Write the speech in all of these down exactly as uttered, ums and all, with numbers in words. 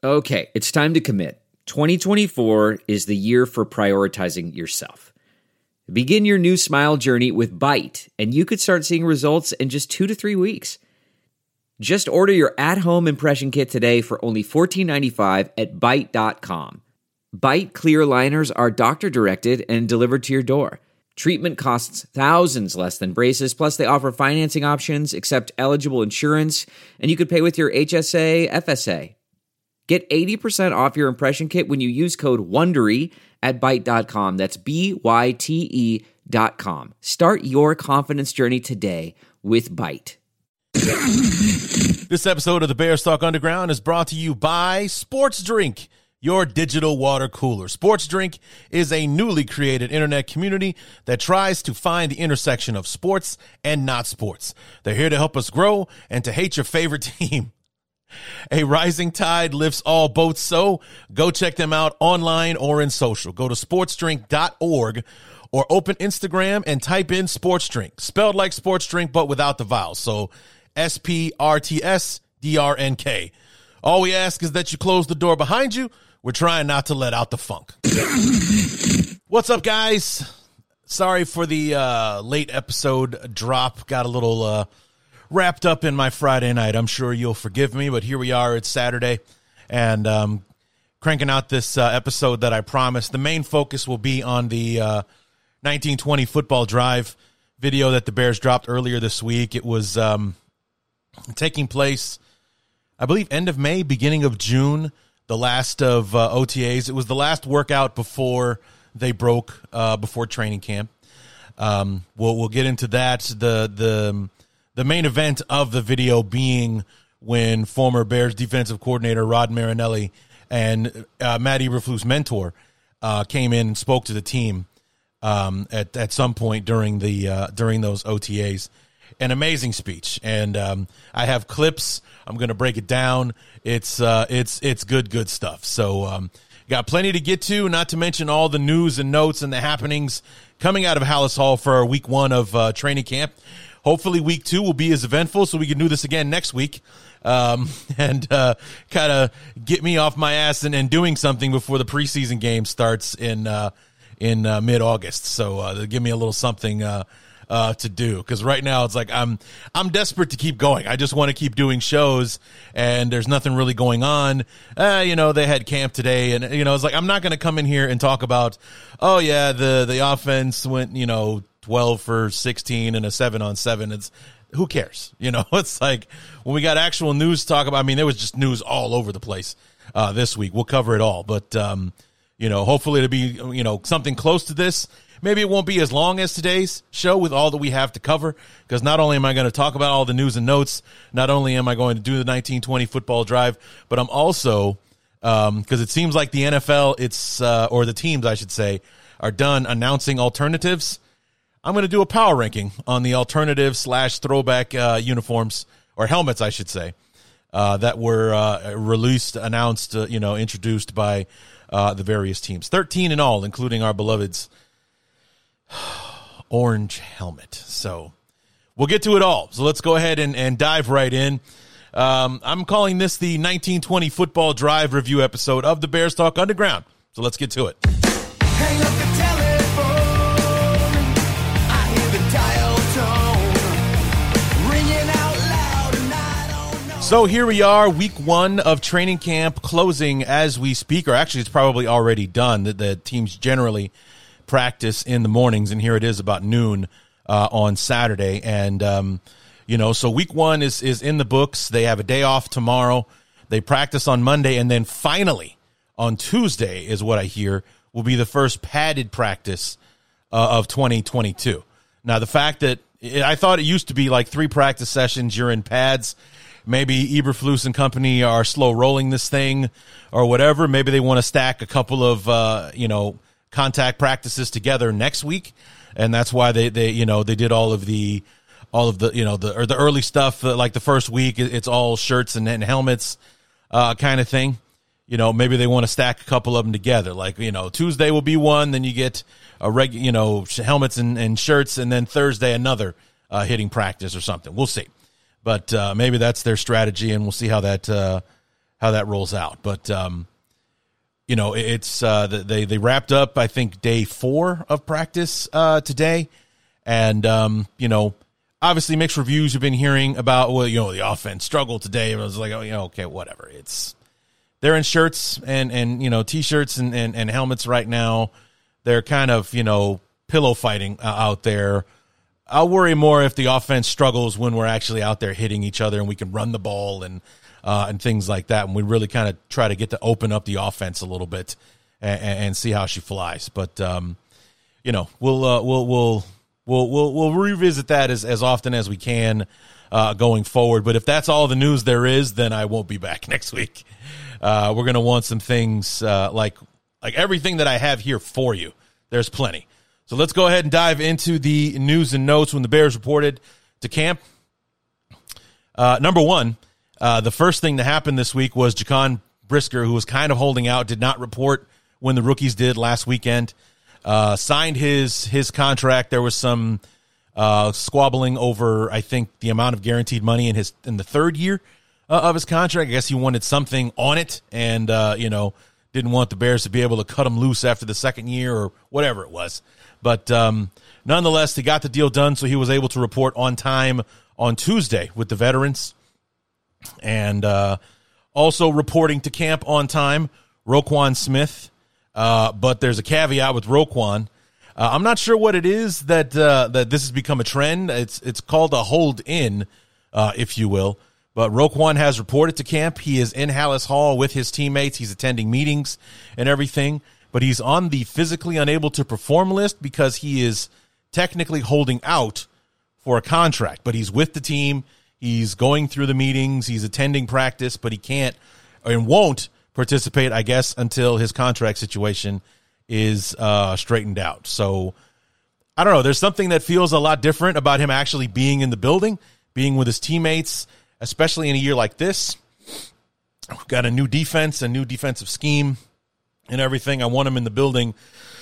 Okay, it's time to commit. twenty twenty-four is the year for prioritizing yourself. Begin your new smile journey with Byte, and you could start seeing results in just two to three weeks. Just order your at-home impression kit today for only fourteen ninety-five at byte dot com. Byte clear aligners are doctor-directed and delivered to your door. Treatment costs thousands less than braces, plus they offer financing options, accept eligible insurance, and you could pay with your H S A, F S A. Get eighty percent off your impression kit when you use code WONDERY at byte dot com. That's B Y T E dot com. Start your confidence journey today with Byte. This episode of the Bears Talk Underground is brought to you by Sports Drink, your digital water cooler. Sports Drink is a newly created internet community that tries to find the intersection of sports and not sports. They're here to help us grow and to hate your favorite team. A rising tide lifts all boats, so go check them out online or in social. Go to sports drink dot org or open Instagram and type in Sports Drink, spelled like sports drink but without the vowels. So S P R T S D R N K. All we ask is that you close the door behind you. We're trying not to let out the funk. What's up, guys? Sorry for the uh, late episode drop. Got a little uh, wrapped up in my Friday night. I'm sure you'll forgive me, but here we are. It's Saturday, and um, cranking out this uh, episode that I promised. The main focus will be on the uh, nineteen twenty football drive video that the Bears dropped earlier this week. It was um, taking place, I believe, end of May, beginning of June, the last of uh, O T As. It was the last workout before they broke, uh, before training camp. Um, we'll we'll get into that. The the the main event of the video being when former Bears defensive coordinator Rod Marinelli and uh, Matt Eberflus' mentor uh, came in and spoke to the team um, at at some point during the uh, during those O T As. An amazing speech, and um, I have clips. I'm going to break it down. It's uh, it's it's good good stuff. So um, got plenty to get to. Not to mention all the news and notes and the happenings coming out of Halas Hall for our week one of uh, training camp. Hopefully week two will be as eventful so we can do this again next week um, and uh, kind of get me off my ass and, and doing something before the preseason game starts in uh, in uh, mid-August. So uh, give me a little something uh, uh, to do, because right now it's like I'm I'm desperate to keep going. I just want to keep doing shows, and there's nothing really going on. Uh, you know, they had camp today, and you know, it's like I'm not going to come in here and talk about, oh yeah, the the offense went, you know, twelve for sixteen and a seven on seven. It's who cares? You know, it's like when we got actual news to talk about. I mean, there was just news all over the place uh, this week. We'll cover it all, but um, you know, hopefully it'll be, you know, something close to this. Maybe it won't be as long as today's show with all that we have to cover, because not only am I going to talk about all the news and notes, not only am I going to do the nineteen twenty football drive, but I'm also, um, because it seems like the N F L, it's uh, or the teams, I should say, are done announcing alternatives. I'm going to do a power ranking on the alternative slash throwback uh, uniforms, or helmets, I should say, uh, that were uh, released, announced, uh, you know, introduced by uh, the various teams. thirteen in all, including our beloved's orange helmet. So we'll get to it all. So let's go ahead and, and dive right in. Um, I'm calling this the nineteen twenty football drive review episode of the Bears Talk Underground. So let's get to it. Hang up the telephone. I hear the dial tone ringing out loud, and I don't know. So here we are, week one of training camp closing as we speak, or actually it's probably already done. The, the teams generally practice in the mornings, and here it is about noon uh, on Saturday. And, um, you know, so week one is, is in the books. They have a day off tomorrow. They practice on Monday, and then finally on Tuesday is what I hear will be the first padded practice uh, of twenty twenty-two. Now, the fact that it, I thought it used to be like three practice sessions, you're in pads. Maybe Eberflus and company are slow rolling this thing or whatever. Maybe they want to stack a couple of, uh, you know, contact practices together next week. And that's why they, they, you know, they did all of the, all of the, you know, the, or the early stuff, uh, like the first week, it's all shirts and, and helmets, uh, kind of thing. You know, maybe they want to stack a couple of them together. Like, you know, Tuesday will be one, then you get a reg, you know, helmets and, and shirts, and then Thursday another uh, hitting practice or something. We'll see. But uh, maybe that's their strategy, and we'll see how that uh, how that rolls out. But, um, you know, it's uh, they they wrapped up, I think, day four of practice uh, today. And, um, you know, obviously mixed reviews you've been hearing about, well, you know, the offense struggled today. And I was like, oh, you know, okay, whatever. It's they're in shirts and, and you know, T-shirts and, and, and helmets right now. They're kind of, you know, pillow fighting uh, out there. I'll worry more if the offense struggles when we're actually out there hitting each other and we can run the ball and uh, and things like that. And we really kind of try to get to open up the offense a little bit and, and see how she flies. But, um, you know, we'll uh, we'll we'll we'll we'll we'll revisit that as, as often as we can uh, going forward. But if that's all the news there is, then I won't be back next week. Uh, we're going to want some things uh, like like everything that I have here for you. There's plenty. So let's go ahead and dive into the news and notes when the Bears reported to camp. Uh, number one, uh, the first thing that happened this week was Jaquan Brisker, who was kind of holding out, did not report when the rookies did last weekend, uh, signed his his contract. There was some uh, squabbling over, I think, the amount of guaranteed money in his in the third year uh, of his contract. I guess he wanted something on it and, uh, you know, didn't want the Bears to be able to cut him loose after the second year or whatever it was. But um, nonetheless, he got the deal done, so he was able to report on time on Tuesday with the veterans. And uh, also reporting to camp on time, Roquan Smith. Uh, but there's a caveat with Roquan. Uh, I'm not sure what it is that uh, that this has become a trend. It's it's called a hold-in, uh, if you will. But Roquan has reported to camp. He is in Hallis Hall with his teammates. He's attending meetings and everything. But he's on the physically unable to perform list because he is technically holding out for a contract. But he's with the team. He's going through the meetings. He's attending practice, but he can't and won't participate, I guess, until his contract situation is uh, straightened out. So I don't know. There's something that feels a lot different about him actually being in the building, being with his teammates, especially in a year like this. We've got a new defense, a new defensive scheme, and everything. I want him in the building,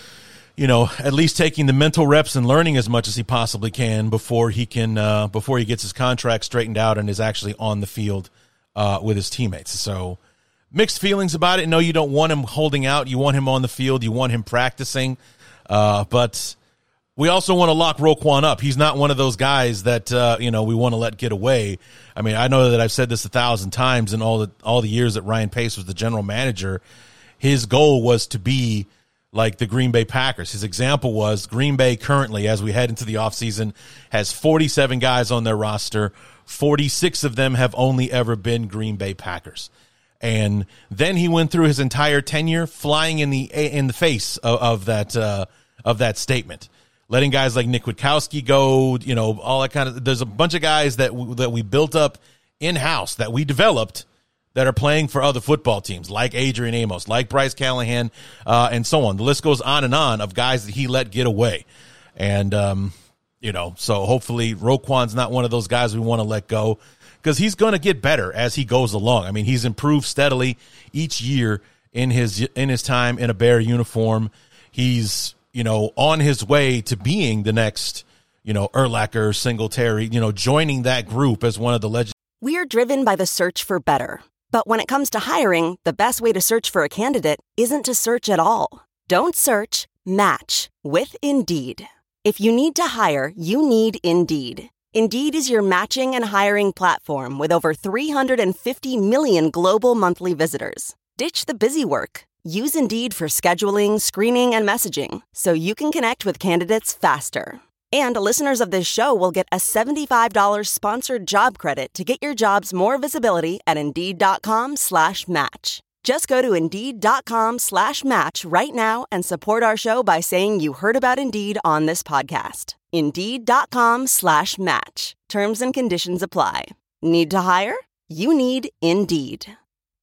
you know, at least taking the mental reps and learning as much as he possibly can before he can, uh, before he gets his contract straightened out and is actually on the field uh, with his teammates. So mixed feelings about it. No, you don't want him holding out. You want him on the field. You want him practicing. Uh, but we also want to lock Roquan up. He's not one of those guys that, uh, you know, we want to let get away. I mean, I know that I've said this a thousand times in all the, all the years that Ryan Pace was the general manager. His goal was to be like the Green Bay Packers. His example was Green Bay currently, as we head into the offseason, has forty-seven guys on their roster. forty-six of them have only ever been Green Bay Packers. And then he went through his entire tenure flying in the in the face of, of that uh, of that statement, letting guys like Nick Witkowski go. You know, all that kind of. There's a bunch of guys that w- that we built up in house that we developed that are playing for other football teams, like Adrian Amos, like Bryce Callahan, uh, and so on. The list goes on and on of guys that he let get away. And, um, you know, so hopefully Roquan's not one of those guys we want to let go because he's going to get better as he goes along. I mean, he's improved steadily each year in his in his time in a Bear uniform. He's, you know, on his way to being the next, you know, Urlacher, Singletary, you know, joining that group as one of the legends. We're driven by the search for better. But when it comes to hiring, the best way to search for a candidate isn't to search at all. Don't search, match with Indeed. If you need to hire, you need Indeed. Indeed is your matching and hiring platform with over three hundred fifty million global monthly visitors. Ditch the busy work. Use Indeed for scheduling, screening, and messaging so you can connect with candidates faster. And listeners of this show will get a seventy-five dollars sponsored job credit to get your jobs more visibility at Indeed.com slash match. Just go to Indeed.com slash match right now and support our show by saying you heard about Indeed on this podcast. Indeed.com slash match. Terms and conditions apply. Need to hire? You need Indeed.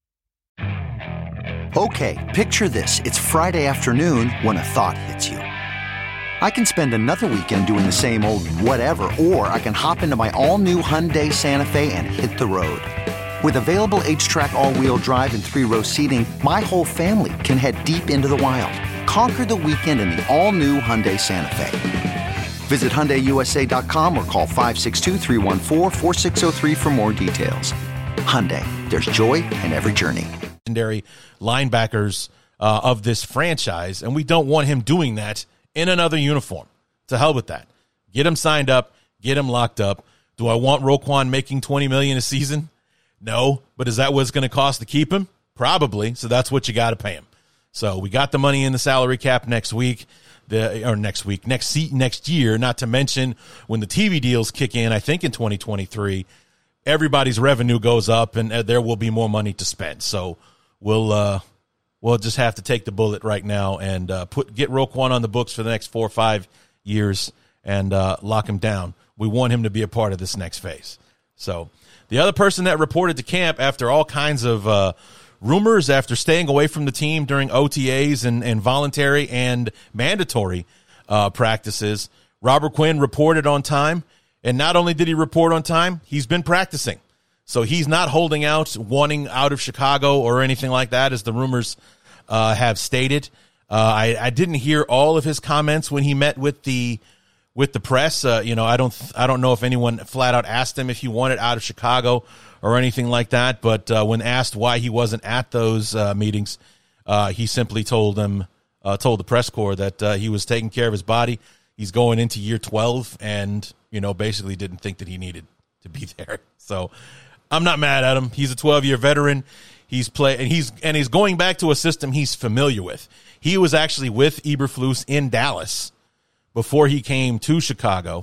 Okay, picture this. It's Friday afternoon when a thought hits you. I can spend another weekend doing the same old whatever, or I can hop into my all-new Hyundai Santa Fe and hit the road. With available H-Track all-wheel drive and three-row seating, my whole family can head deep into the wild. Conquer the weekend in the all-new Hyundai Santa Fe. Visit Hyundai U S A dot com or call five six two, three one four, four six zero three for more details. Hyundai, there's joy in every journey. Legendary linebackers uh, of this franchise, and we don't want him doing that in another uniform. To hell with that. Get him signed up. Get him locked up. Do I want Roquan making twenty million dollars a season? No, but is that what it's going to cost to keep him? Probably. So that's what you got to pay him. So we got the money in the salary cap next week, the or next week, next seat, next year. Not to mention when the T V deals kick in, I think in twenty twenty-three, everybody's revenue goes up and there will be more money to spend. So we'll uh, we'll just have to take the bullet right now and uh, put get Roquan on the books for the next four or five years and uh, lock him down. We want him to be a part of this next phase. So the other person that reported to camp after all kinds of uh, rumors, after staying away from the team during O T As and, and voluntary and mandatory uh, practices, Robert Quinn reported on time. And not only did he report on time, he's been practicing. So he's not holding out, wanting out of Chicago or anything like that, as the rumors uh, have stated. Uh, I, I didn't hear all of his comments when he met with the with the press. Uh, you know, I don't I don't know if anyone flat out asked him if he wanted out of Chicago or anything like that. But uh, when asked why he wasn't at those uh, meetings, uh, he simply told them uh, told the press corps that uh, he was taking care of his body. He's going into year twelve, and you know, basically didn't think that he needed to be there. So I'm not mad at him. He's a twelve-year veteran. He's play and he's and he's going back to a system he's familiar with. He was actually with Eberflus in Dallas before he came to Chicago.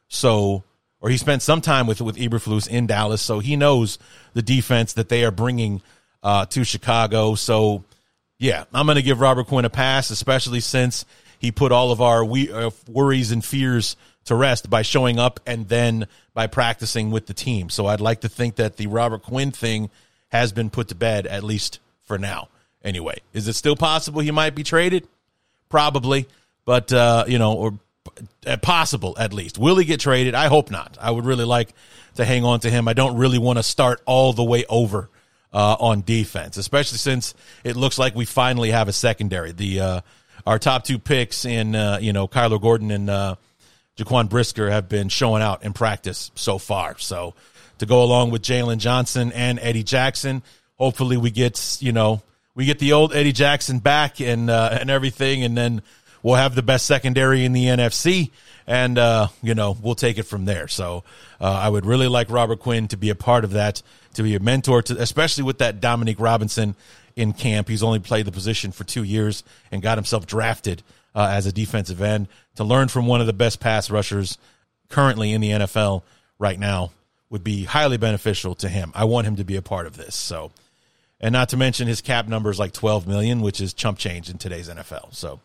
So, or he spent some time with with Eberflus in Dallas, so he knows the defense that they are bringing uh, to Chicago. So, yeah, I'm going to give Robert Quinn a pass, especially since he put all of our we, uh, worries and fears to rest by showing up and then by practicing with the team. So I'd like to think that the Robert Quinn thing has been put to bed, at least for now. Anyway, is it still possible he might be traded? Probably, but, uh, you know, or uh, possible at least. Will he get traded? I hope not. I would really like to hang on to him. I don't really want to start all the way over uh, on defense, especially since it looks like we finally have a secondary. The uh, our top two picks in, uh, you know, Kyler Gordon and uh, Jaquan Brisker have been showing out in practice so far. So to go along with Jalen Johnson and Eddie Jackson, hopefully we get, you know, we get the old Eddie Jackson back and uh, and everything, and then we'll have the best secondary in the N F C, and, uh, you know, we'll take it from there. So uh, I would really like Robert Quinn to be a part of that, to be a mentor, to, especially with that Dominique Robinson in camp. He's only played the position for two years and got himself drafted uh, as a defensive end. To learn from one of the best pass rushers currently in the N F L right now would be highly beneficial to him. I want him to be a part of this. So, and not to mention his cap number is like twelve million dollars, which is chump change in today's N F L. So,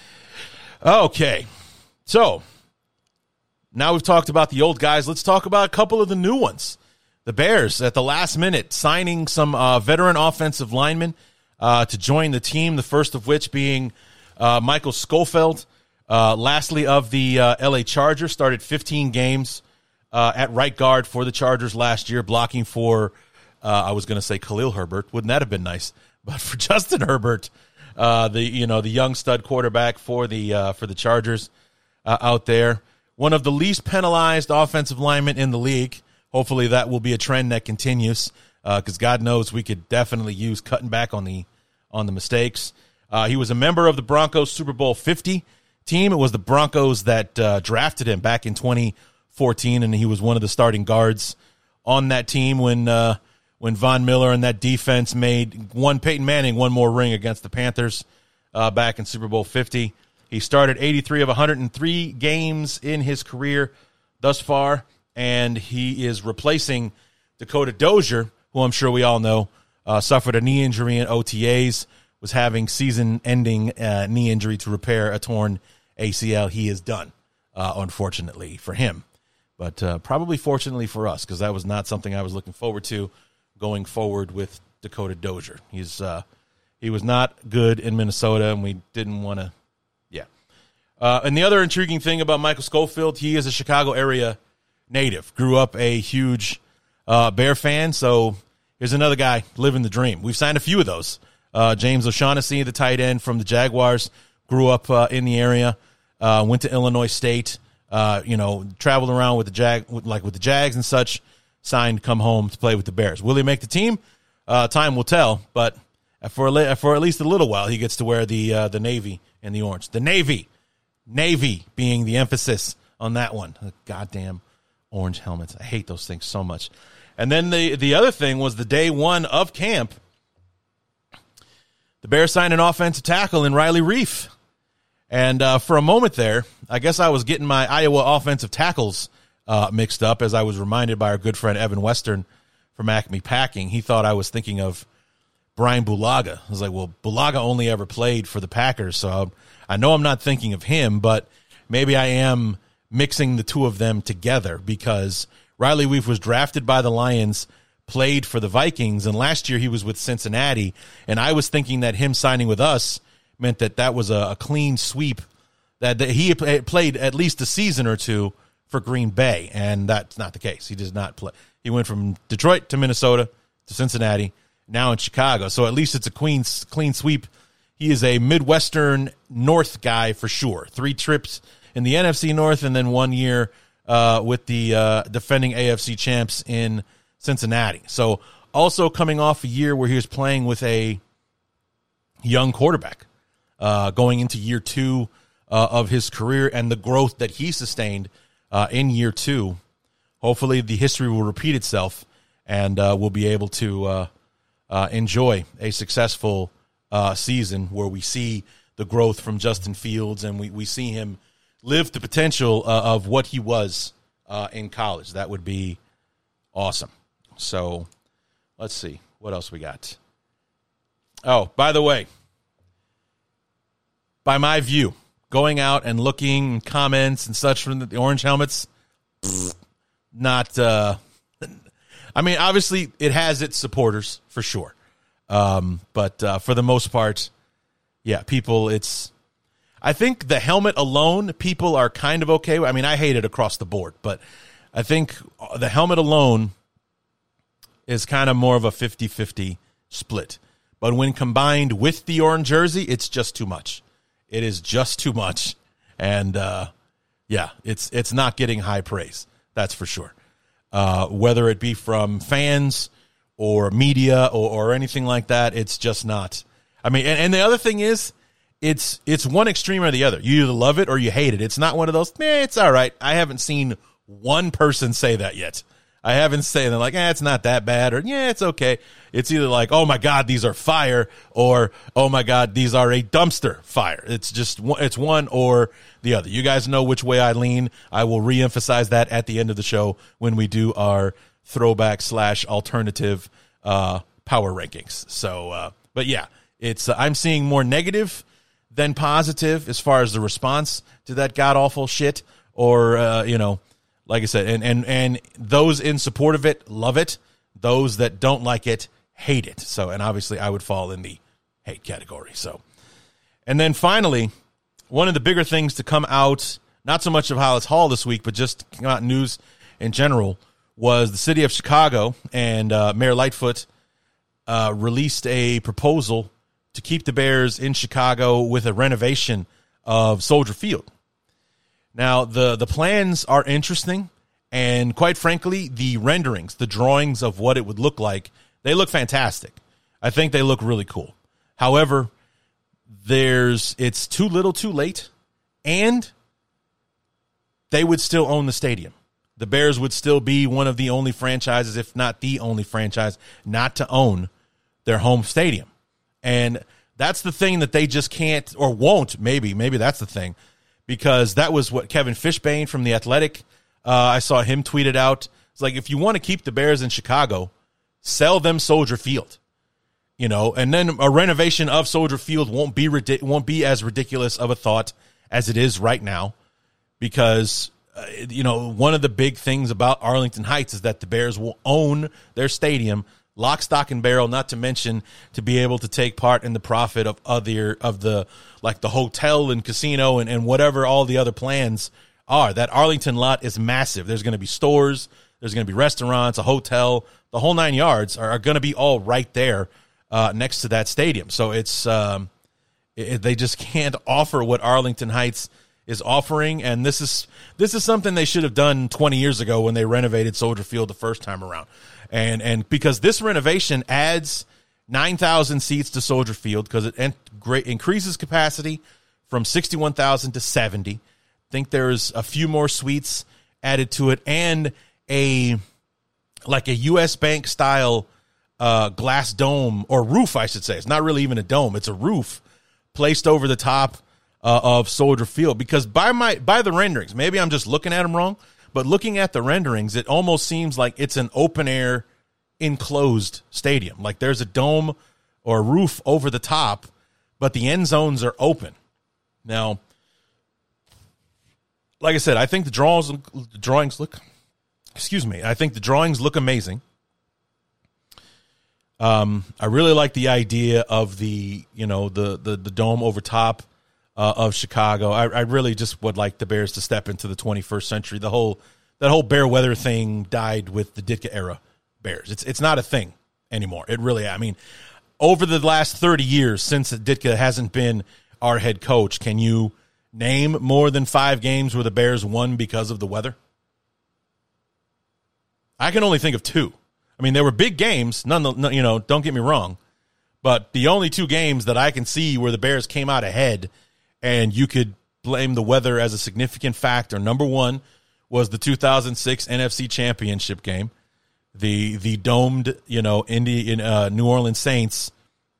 okay. So, now we've talked about the old guys. Let's talk about a couple of the new ones. The Bears, at the last minute, signing some uh, veteran offensive linemen uh, to join the team, the first of which being uh, Michael Schofield. Uh, lastly, of the uh, L A Chargers, started fifteen games uh, at right guard for the Chargers last year, blocking for, uh, I was going to say Khalil Herbert. Wouldn't that have been nice? But for Justin Herbert, uh, the you know the young stud quarterback for the uh, for the Chargers uh, out there, one of the least penalized offensive linemen in the league. Hopefully, that will be a trend that continues, because uh, God knows we could definitely use cutting back on the on the mistakes. Uh, he was a member of the Broncos Super Bowl fifty team. It was the Broncos that uh, drafted him back in twenty fourteen, and he was one of the starting guards on that team when uh, when Von Miller and that defense made one Peyton Manning one more ring against the Panthers uh, back in Super Bowl fifty. He started eighty-three of one hundred three games in his career thus far, and he is replacing Dakota Dozier, who I'm sure we all know uh, suffered a knee injury in O T As, was having season-ending uh, knee injury to repair a torn A C L. He is done, uh, unfortunately for him, but uh, probably fortunately for us, because that was not something I was looking forward to going forward with Dakota Dozier. He's uh, he was not good in Minnesota, and we didn't want to. Yeah. Uh, and the other intriguing thing about Michael Schofield, he is a Chicago area native. Grew up a huge uh, Bear fan, so here's another guy living the dream. We've signed a few of those. Uh, James O'Shaughnessy, the tight end from the Jaguars, grew up uh, in the area, uh, went to Illinois State, uh, you know, traveled around with the Jag, with, like with the Jags and such. signed come home to play with the Bears. Will he make the team? Uh, time will tell, but for a, for at least a little while, he gets to wear the uh, the navy and the orange. The navy. Navy being the emphasis on that one. The goddamn orange helmets. I hate those things so much. And then the, the other thing was the day one of camp. The Bears signed an offensive tackle in Riley Reiff. And uh, for a moment there, I guess I was getting my Iowa offensive tackles uh, mixed up as I was reminded by our good friend Evan Western from Acme Packing. He thought I was thinking of Brian Bulaga. I was like, well, Bulaga only ever played for the Packers, so I know I'm not thinking of him, but maybe I am mixing the two of them together because Riley Reiff was drafted by the Lions, played for the Vikings, and last year he was with Cincinnati, and I was thinking that him signing with us meant that that was a, a clean sweep, that, that he played at least a season or two for Green Bay, and that's not the case. He does not play. He went from Detroit to Minnesota to Cincinnati, now in Chicago. So at least it's a clean, clean sweep. He is a Midwestern North guy for sure. Three trips in the N F C North and then one year uh, with the uh, defending A F C champs in Cincinnati. So also coming off a year where he was playing with a young quarterback uh, going into year two uh, of his career and the growth that he sustained uh, in year two. Hopefully the history will repeat itself and uh, we'll be able to uh, Uh, enjoy a successful uh, season where we see the growth from Justin Fields and we, we see him live the potential uh, of what he was uh, in college. That would be awesome. So let's see. What else we got? Oh, by the way, by my view, going out and looking comments and such from the, the orange helmets, not uh, – I mean, obviously, it has its supporters, for sure. Um, but uh, for the most part, yeah, people, it's... I think the helmet alone, people are kind of okay with. I mean, I hate it across the board, but I think the helmet alone is kind of more of a fifty-fifty split. But when combined with the orange jersey, it's just too much. It is just too much. And, uh, yeah, it's it's not getting high praise. That's for sure. Uh, whether it be from fans or media or, or anything like that, it's just not. I mean, and, and the other thing is, it's it's one extreme or the other. You either love it or you hate it. It's not one of those, eh, it's all right. I haven't seen one person say that yet. I haven't said they're like, eh, it's not that bad, or yeah, it's okay. It's either like, oh my God, these are fire, or oh my God, these are a dumpster fire. It's just, it's one or the other. You guys know which way I lean. I will reemphasize that at the end of the show when we do our throwback slash alternative uh, power rankings. So, uh, but yeah, it's uh, I'm seeing more negative than positive as far as the response to that god awful shit, or uh, you know. Like I said, and, and, and those in support of it love it. Those that don't like it hate it. So, and obviously I would fall in the hate category. So, and then finally, one of the bigger things to come out, not so much of Hollis Hall this week, but just come out in news in general, was the city of Chicago and uh, Mayor Lightfoot uh, released a proposal to keep the Bears in Chicago with a renovation of Soldier Field. Now, the, the plans are interesting, and quite frankly, the renderings, the drawings of what it would look like, they look fantastic. I think they look really cool. However, there's it's too little too late, and they would still own the stadium. The Bears would still be one of the only franchises, if not the only franchise, not to own their home stadium. And that's the thing that they just can't or won't, maybe, maybe that's the thing. Because that was what Kevin Fishbane from The Athletic, uh, I saw him tweet it out. It's like, if you want to keep the Bears in Chicago, sell them Soldier Field. You know, and then a renovation of Soldier Field won't be won't be as ridiculous of a thought as it is right now. Because, uh, you know, one of the big things about Arlington Heights is that the Bears will own their stadium, lock, stock, and barrel, not to mention to be able to take part in the profit of other of the like the hotel and casino and, and whatever all the other plans are. That Arlington lot is massive. There's going to be stores, there's going to be restaurants, a hotel, the whole nine yards are, are going to be all right there uh, next to that stadium. So it's um, it, they just can't offer what Arlington Heights is offering, and this is this is something they should have done twenty years ago when they renovated Soldier Field the first time around. And and because this renovation adds nine thousand seats to Soldier Field because it en- great, increases capacity from sixty-one thousand to seventy. I think there's a few more suites added to it, and a like a U S Bank style uh, glass dome or roof, I should say. It's not really even a dome; it's a roof placed over the top uh, of Soldier Field. Because by my by the renderings, maybe I'm just looking at them wrong, but looking at the renderings, it almost seems like it's an open air, enclosed stadium. Like there's a dome or a roof over the top, but the end zones are open. Now, like I said, I think the drawings, the drawings look, excuse me, I think the drawings look amazing. Um, I really like the idea of the, you know, the the, the dome over top uh, of Chicago. I, I really just would like the Bears to step into the twenty-first century. The whole that whole Bear weather thing died with the Ditka era Bears. It's it's not a thing anymore. It really, I mean, over the last thirty years since Ditka hasn't been our head coach, can you name more than five games where the Bears won because of the weather? I can only think of two. I mean, there were big games, none, you know, don't get me wrong, but the only two games that I can see where the Bears came out ahead and you could blame the weather as a significant factor. Number one was the two thousand six N F C Championship game. The the domed, you know, Indy in uh, New Orleans Saints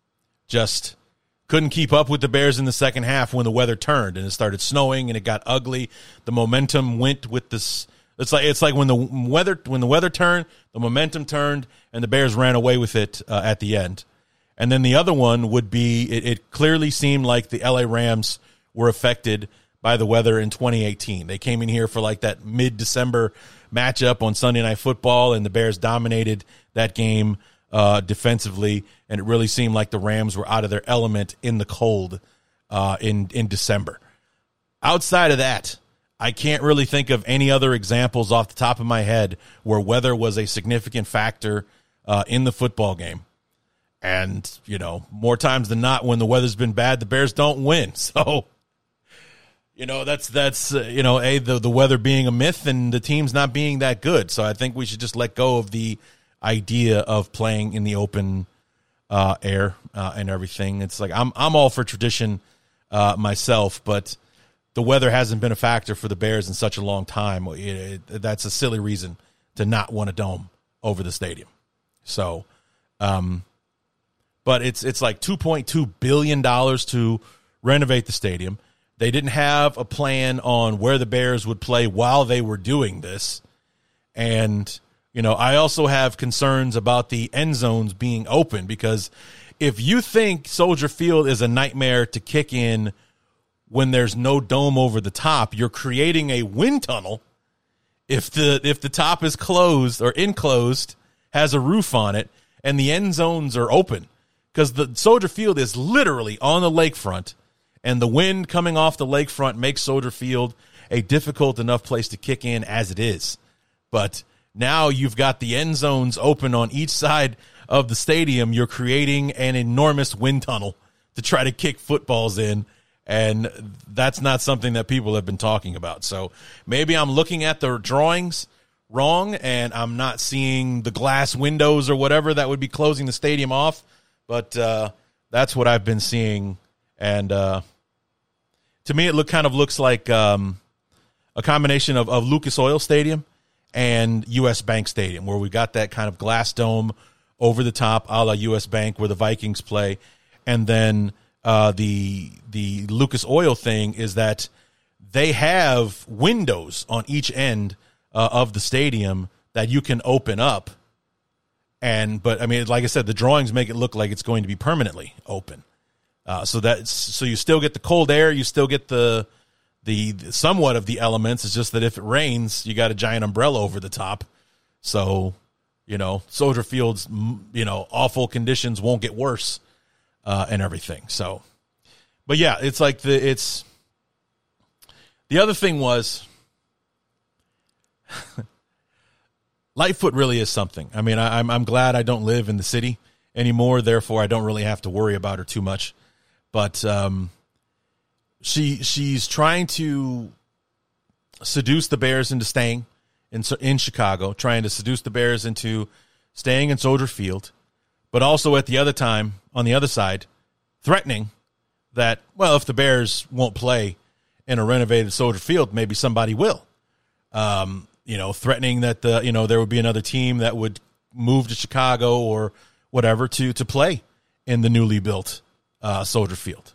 just couldn't keep up with the Bears in the second half when the weather turned and it started snowing and it got ugly. The momentum went with this. It's like it's like when the weather when the weather turned, the momentum turned, and the Bears ran away with it uh, at the end. And then the other one would be it, it clearly seemed like the L A Rams were affected by the weather in twenty eighteen. They came in here for like that mid-December matchup on Sunday Night Football, and the Bears dominated that game uh, defensively, and it really seemed like the Rams were out of their element in the cold uh, in in December. Outside of that, I can't really think of any other examples off the top of my head where weather was a significant factor uh, in the football game. And, you know, more times than not, when the weather's been bad, the Bears don't win. So, you know, that's, that's uh, you know, A, the, the weather being a myth and the team's not being that good. So I think we should just let go of the idea of playing in the open uh, air uh, and everything. It's like I'm I'm all for tradition uh, myself, but the weather hasn't been a factor for the Bears in such a long time. It, it, that's a silly reason to not want a dome over the stadium. So, um, but it's it's like two point two billion dollars to renovate the stadium. They didn't have a plan on where the Bears would play while they were doing this. And, you know, I also have concerns about the end zones being open, because if you think Soldier Field is a nightmare to kick in when there's no dome over the top, you're creating a wind tunnel. If the if the top is closed or enclosed, has a roof on it, and the end zones are open, because the Soldier Field is literally on the lakefront, and the wind coming off the lakefront makes Soldier Field a difficult enough place to kick in as it is. But now you've got the end zones open on each side of the stadium. You're creating an enormous wind tunnel to try to kick footballs in. And that's not something that people have been talking about. So maybe I'm looking at the drawings wrong and I'm not seeing the glass windows or whatever that would be closing the stadium off. But uh, that's what I've been seeing. And uh, to me, it look kind of looks like um, a combination of, of Lucas Oil Stadium and U S Bank Stadium, where we got that kind of glass dome over the top, a la U S Bank, where the Vikings play. And then Uh, the the Lucas Oil thing is that they have windows on each end uh, of the stadium that you can open up. And but I mean, like I said, the drawings make it look like it's going to be permanently open. Uh, so that's so you still get the cold air, you still get the, the the somewhat of the elements. It's just that if it rains, you got a giant umbrella over the top. So, you know, Soldier Field's, you know, awful conditions won't get worse. Uh, and everything. So, but yeah, it's like the, it's, the other thing was, Lightfoot really is something. I mean, I, I'm, I'm glad I don't live in the city anymore. Therefore, I don't really have to worry about her too much. But um, she she's trying to seduce the Bears into staying in in Chicago, trying to seduce the Bears into staying in Soldier Field, but also at the other time, on the other side, threatening that, well, if the Bears won't play in a renovated Soldier Field, maybe somebody will. Um, you know, threatening that the you know there would be another team that would move to Chicago or whatever to to play in the newly built uh, Soldier Field.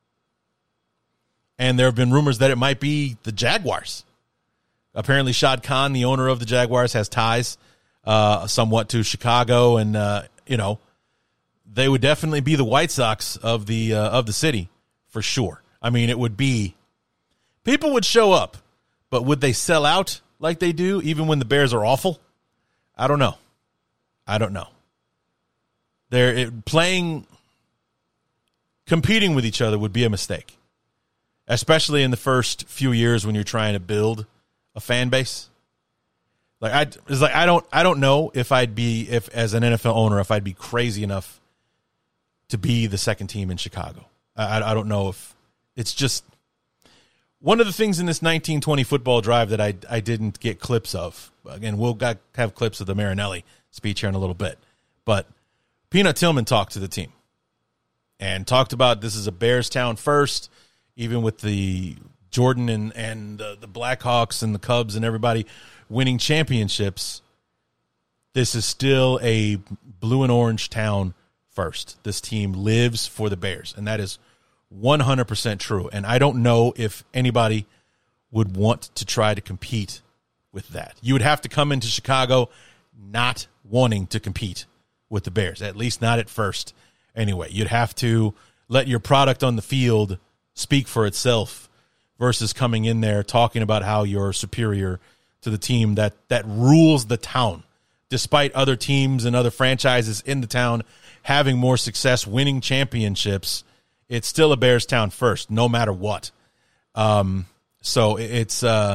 And there have been rumors that it might be the Jaguars. Apparently, Shad Khan, the owner of the Jaguars, has ties uh, somewhat to Chicago, and uh, you know, they would definitely be the White Sox of the uh, of the city for sure. I mean, it would be people would show up, but would they sell out like they do, even when the Bears are awful? I don't know. I don't know. They're it, playing, competing with each other would be a mistake, especially in the first few years when you're trying to build a fan base. Like I, it's like I don't, I don't know if I'd be, if as an N F L owner, if I'd be crazy enough to be the second team in Chicago. I, I don't know if it's just one of the things in this nineteen twenty football drive that I, I didn't get clips of. Again, we'll got, have clips of the Marinelli speech here in a little bit, but Peanut Tillman talked to the team and talked about this is a Bears town first, even with the Jordan and, and the, the Blackhawks and the Cubs and everybody winning championships. This is still a blue and orange town first. This team lives for the Bears, and that is one hundred percent true. And I don't know if anybody would want to try to compete with that. You would have to come into Chicago not wanting to compete with the Bears, at least not at first. Anyway, you'd have to let your product on the field speak for itself versus coming in there talking about how you're superior to the team that, that rules the town, despite other teams and other franchises in the town having more success winning championships. It's still a Bears town first, no matter what. Um, so it's, uh,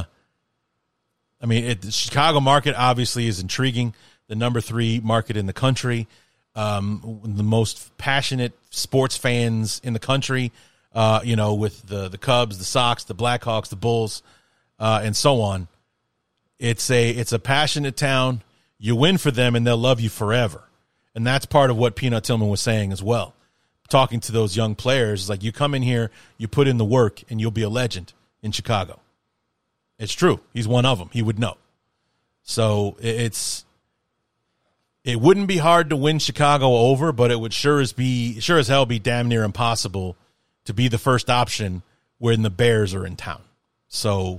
I mean, it, the Chicago market obviously is intriguing. The number three market in the country, um, the most passionate sports fans in the country. Uh, you know, with the the Cubs, the Sox, the Blackhawks, the Bulls, uh, and so on. It's a it's a passionate town. You win for them, and they'll love you forever. And that's part of what Peanut Tillman was saying as well. Talking to those young players, like you come in here, you put in the work, and you'll be a legend in Chicago. It's true. He's one of them. He would know. So it's it wouldn't be hard to win Chicago over, but it would sure as be sure as hell be damn near impossible to be the first option when the Bears are in town. So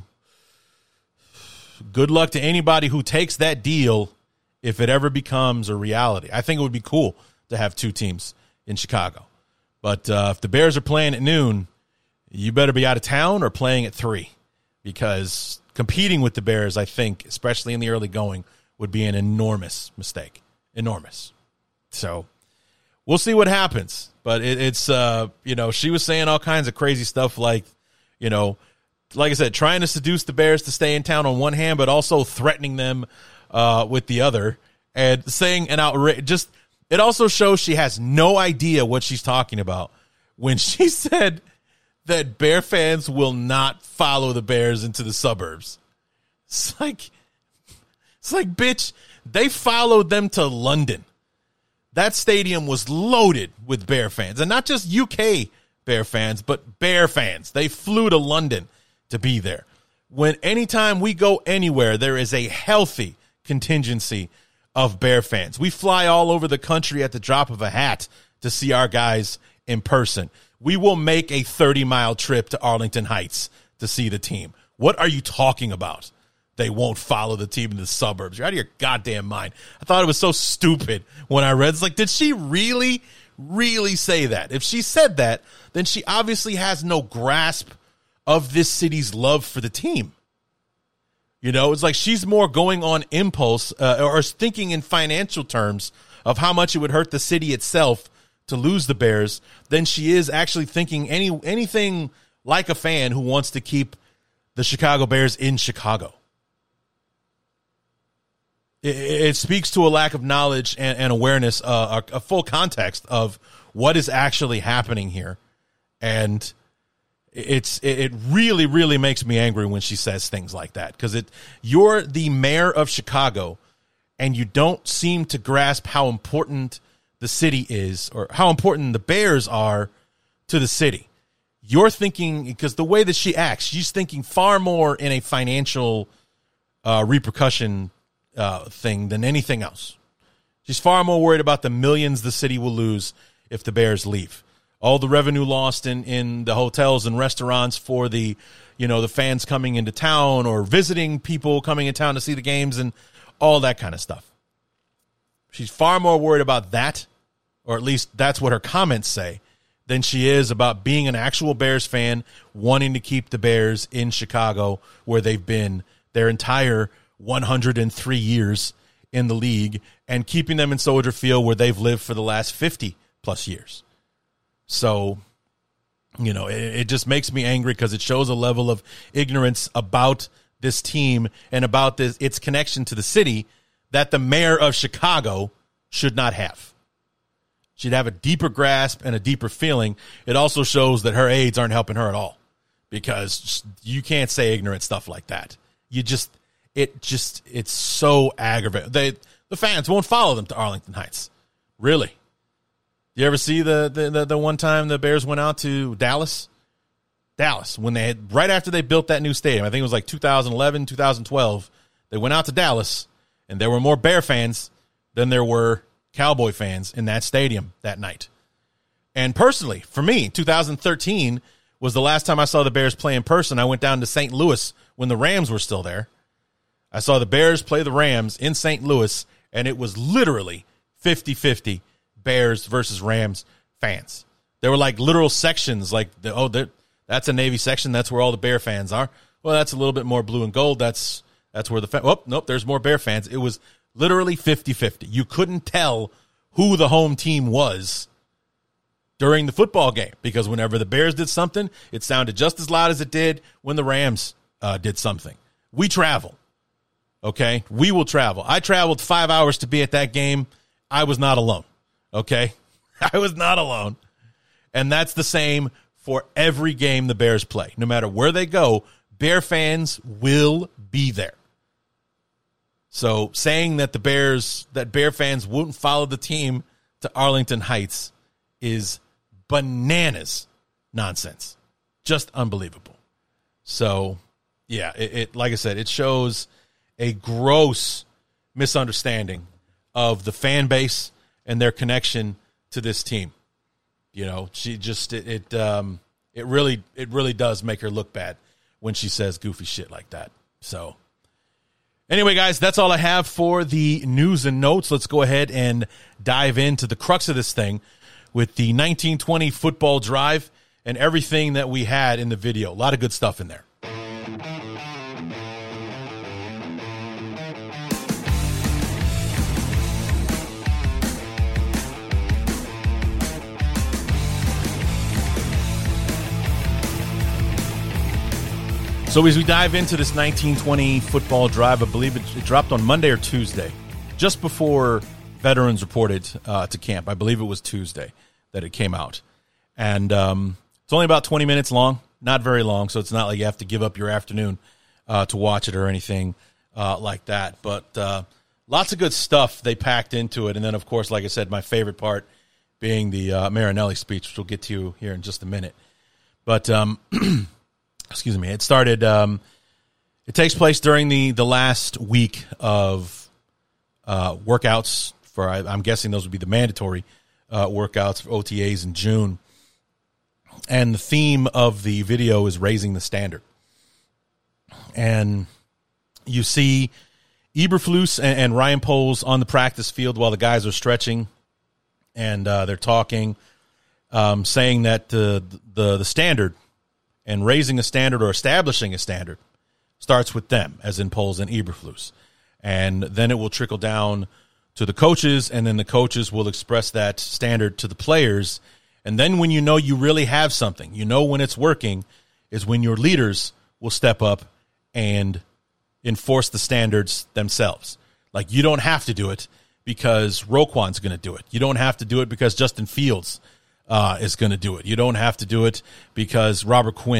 good luck to anybody who takes that deal if it ever becomes a reality. I think it would be cool to have two teams in Chicago. But uh, if the Bears are playing at noon, you better be out of town or playing at three, because competing with the Bears, I think, especially in the early going, would be an enormous mistake. Enormous. So we'll see what happens. But it, it's, uh, you know, she was saying all kinds of crazy stuff like, you know, like I said, trying to seduce the Bears to stay in town on one hand, but also threatening them uh, with the other, and saying an outrage. Just, it also shows she has no idea what she's talking about when she said that Bear fans will not follow the Bears into the suburbs. It's like, it's like, bitch, they followed them to London. That stadium was loaded with Bear fans, and not just U K Bear fans, but Bear fans. They flew to London to be there. When anytime we go anywhere, there is a healthy contingency of Bear fans. We fly all over the country at the drop of a hat to see our guys in person. We will make a thirty-mile trip to Arlington Heights to see the team. What are you talking about? They won't follow the team in the suburbs. You're out of your goddamn mind. I thought it was so stupid when I read. It's like, did she really, really say that? If she said that, then she obviously has no grasp of this city's love for the team. You know, it's like she's more going on impulse uh, or thinking in financial terms of how much it would hurt the city itself to lose the Bears than she is actually thinking any anything like a fan who wants to keep the Chicago Bears in Chicago. It, it speaks to a lack of knowledge and, and awareness, uh, a, a full context of what is actually happening here. And It's it really, really makes me angry when she says things like that, because it you're the mayor of Chicago and you don't seem to grasp how important the city is or how important the Bears are to the city. You're thinking, because the way that she acts, she's thinking far more in a financial uh, repercussion uh, thing than anything else. She's far more worried about the millions the city will lose if the Bears leave. All the revenue lost in, in the hotels and restaurants for the, you know, the fans coming into town or visiting people coming in town to see the games and all that kind of stuff. She's far more worried about that, or at least that's what her comments say, than she is about being an actual Bears fan, wanting to keep the Bears in Chicago where they've been their entire one hundred three years in the league, and keeping them in Soldier Field where they've lived for the last fifty plus years. So, you know, it, it just makes me angry because it shows a level of ignorance about this team and about this its connection to the city that the mayor of Chicago should not have. She'd have a deeper grasp and a deeper feeling. It also shows that her aides aren't helping her at all, because you can't say ignorant stuff like that. You just, it just, it's so aggravating. They, the fans won't follow them to Arlington Heights. Really? You ever see the, the, the, the one time the Bears went out to Dallas? Dallas, when they had, right after they built that new stadium, I think it was like two thousand eleven, two thousand twelve, they went out to Dallas, and there were more Bear fans than there were Cowboy fans in that stadium that night. And personally, for me, two thousand thirteen was the last time I saw the Bears play in person. I went down to Saint Louis when the Rams were still there. I saw the Bears play the Rams in Saint Louis, and it was literally fifty-fifty Bears versus Rams fans. There were like literal sections, like, the, oh, that's a Navy section. That's where all the Bear fans are. Well, that's a little bit more blue and gold. That's that's where the fa- – oh, nope, there's more Bear fans. It was literally fifty-fifty. You couldn't tell who the home team was during the football game, because whenever the Bears did something, it sounded just as loud as it did when the Rams uh, did something. We travel, okay? We will travel. I traveled five hours to be at that game. I was not alone, okay? I was not alone. And that's the same for every game the Bears play. No matter where they go, Bear fans will be there. So saying that the Bears, that Bear fans wouldn't follow the team to Arlington Heights is bananas nonsense. Just unbelievable. So, yeah, it, it like I said, it shows a gross misunderstanding of the fan base and their connection to this team. You know, she just it, it um it really it really does make her look bad when she says goofy shit like that. So anyway, guys, that's all I have for the news and notes. Let's go ahead and dive into the crux of this thing with the nineteen twenty football drive and everything that we had in the video. A lot of good stuff in there. So as we dive into this nineteen twenty football drive, I believe it, it dropped on Monday or Tuesday, just before veterans reported uh, to camp. I believe it was Tuesday that it came out. And um, it's only about twenty minutes long, not very long, so it's not like you have to give up your afternoon uh, to watch it or anything uh, like that. But uh, lots of good stuff they packed into it. And then, of course, like I said, my favorite part being the uh, Marinelli speech, which we'll get to here in just a minute. But um excuse me, it started, um, it takes place during the, the last week of uh, workouts for, I, I'm guessing those would be the mandatory uh, workouts for O T As in June. And the theme of the video is raising the standard. And you see Eberflus and, and Ryan Poles on the practice field while the guys are stretching, and uh, they're talking, um, saying that uh, the the standard and raising a standard or establishing a standard starts with them, as in Poles and Eberflus. And then it will trickle down to the coaches, and then the coaches will express that standard to the players. And then when you know you really have something, you know when it's working, is when your leaders will step up and enforce the standards themselves. Like, you don't have to do it because Roquan's going to do it. You don't have to do it because Justin Fields uh, is going to do it. You don't have to do it because Robert Quinn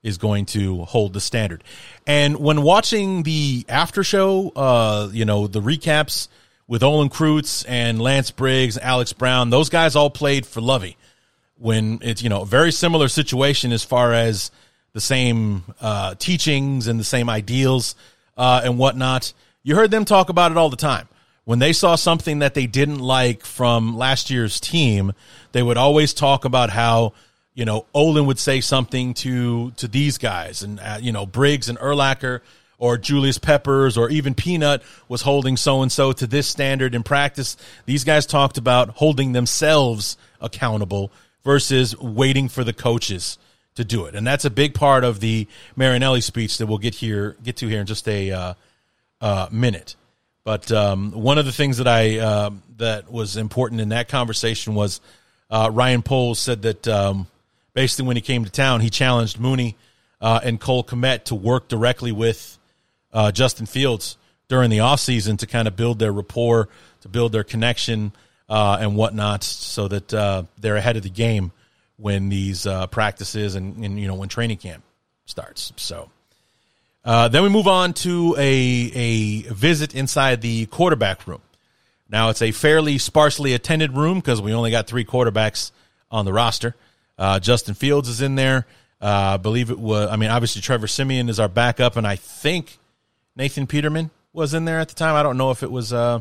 is going to hold the standard. And when watching the after show, uh, you know, the recaps with Olin Kreutz and Lance Briggs, Alex Brown, those guys all played for Lovie. When it's, you know, a very similar situation as far as the same uh, teachings and the same ideals uh, and whatnot. You heard them talk about it all the time. When they saw something that they didn't like from last year's team, they would always talk about how, you know, Olin would say something to to these guys, and, uh, you know, Briggs and Urlacher or Julius Peppers or even Peanut was holding so-and-so to this standard in practice. These guys talked about holding themselves accountable versus waiting for the coaches to do it. And that's a big part of the Marinelli speech that we'll get here, get to here in just a uh, uh, minute. But um, one of the things that I uh, that was important in that conversation was uh, Ryan Poles said that um, basically when he came to town, he challenged Mooney uh, and Cole Kmet to work directly with uh, Justin Fields during the offseason to kind of build their rapport, to build their connection uh, and whatnot, so that uh, they're ahead of the game when these uh, practices and, and, you know, when training camp starts. So uh, then we move on to a, a visit inside the quarterback room. Now, it's a fairly sparsely attended room because we only got three quarterbacks on the roster. Uh, Justin Fields is in there. Uh, I believe it was, I mean, obviously Trevor Siemian is our backup, and I think Nathan Peterman was in there at the time. I don't know if it was uh,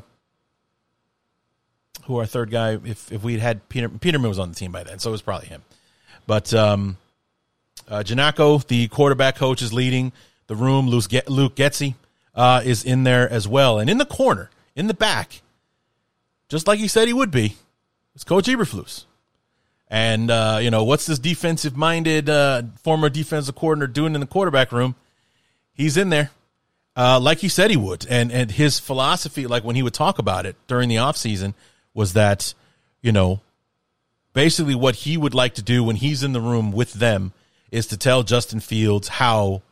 who our third guy, if if we'd had Peter, Peterman was on the team by then, so it was probably him. But um, uh, Janako, the quarterback coach, is leading the room. Luke Getsy uh, is in there as well. And in the corner, in the back, just like he said he would be, is Coach Eberflus. And, uh, you know, what's this defensive-minded uh, former defensive coordinator doing in the quarterback room? He's in there uh, like he said he would. And and his philosophy, like when he would talk about it during the offseason, was that, you know, basically what he would like to do when he's in the room with them is to tell Justin Fields how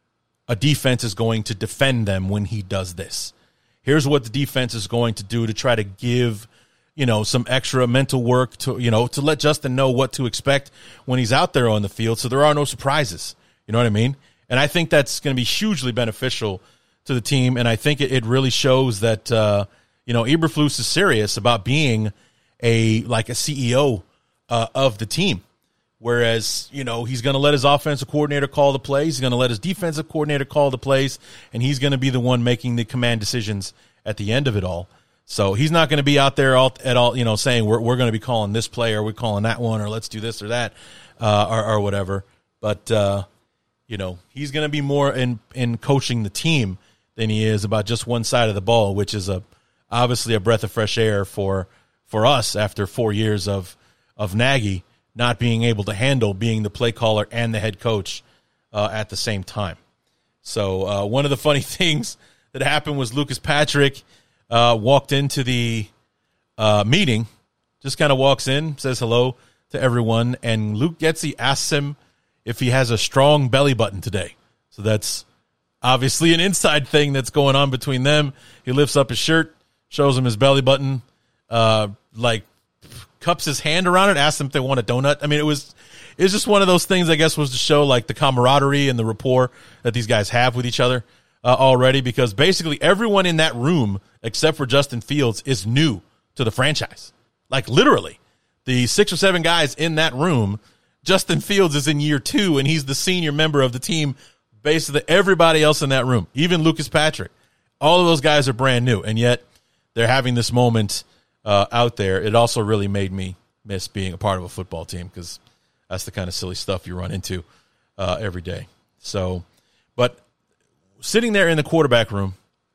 a defense is going to defend them when he does this. Here's what the defense is going to do to try to give, you know, some extra mental work to, you know, to let Justin know what to expect when he's out there on the field so there are no surprises. You know what I mean? And I think that's going to be hugely beneficial to the team, and I think it, it really shows that, uh, you know, Eberflus is serious about being a, like a C E O uh, of the team. Whereas, you know, he's going to let his offensive coordinator call the plays. He's going to let his defensive coordinator call the plays, and he's going to be the one making the command decisions at the end of it all. So he's not going to be out there all, at all, you know, saying we're we're going to be calling this play or we're calling that one or let's do this or that uh, or, or whatever. But, uh, you know, he's going to be more in, in coaching the team than he is about just one side of the ball, which is a obviously a breath of fresh air for for us after four years of of Nagy not being able to handle being the play caller and the head coach uh, at the same time. So uh, one of the funny things that happened was Lucas Patrick uh, walked into the uh, meeting, just kind of walks in, says hello to everyone, and Luke Getsy asks him if he has a strong belly button today. So that's obviously an inside thing that's going on between them. He lifts up his shirt, shows him his belly button, uh, like cups his hand around it, asks them if they want a donut. I mean, it was it was just one of those things, I guess, was to show like the camaraderie and the rapport that these guys have with each other uh, already, because basically everyone in that room, except for Justin Fields, is new to the franchise. Like literally, the six or seven guys in that room, Justin Fields is in year two, and he's the senior member of the team. Basically, everybody else in that room, even Lucas Patrick, all of those guys are brand new, and yet they're having this moment uh, out there. It also really made me miss being a part of a football team, because that's the kind of silly stuff you run into uh, every day. So, but sitting there in the quarterback room,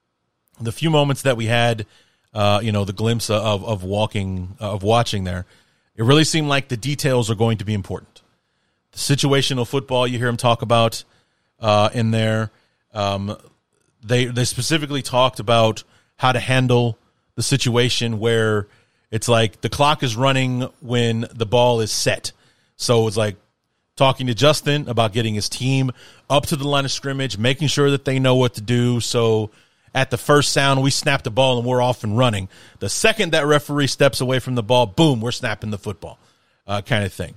the few moments that we had, uh, you know, the glimpse of of walking, of watching there, it really seemed like the details are going to be important. The situational football you hear him talk about uh, in there, um, they they specifically talked about how to handle the situation where it's like the clock is running when the ball is set. So it's like talking to Justin about getting his team up to the line of scrimmage, making sure that they know what to do. So at the first sound, we snap the ball and we're off and running. The second that referee steps away from the ball, boom, we're snapping the football uh, kind of thing.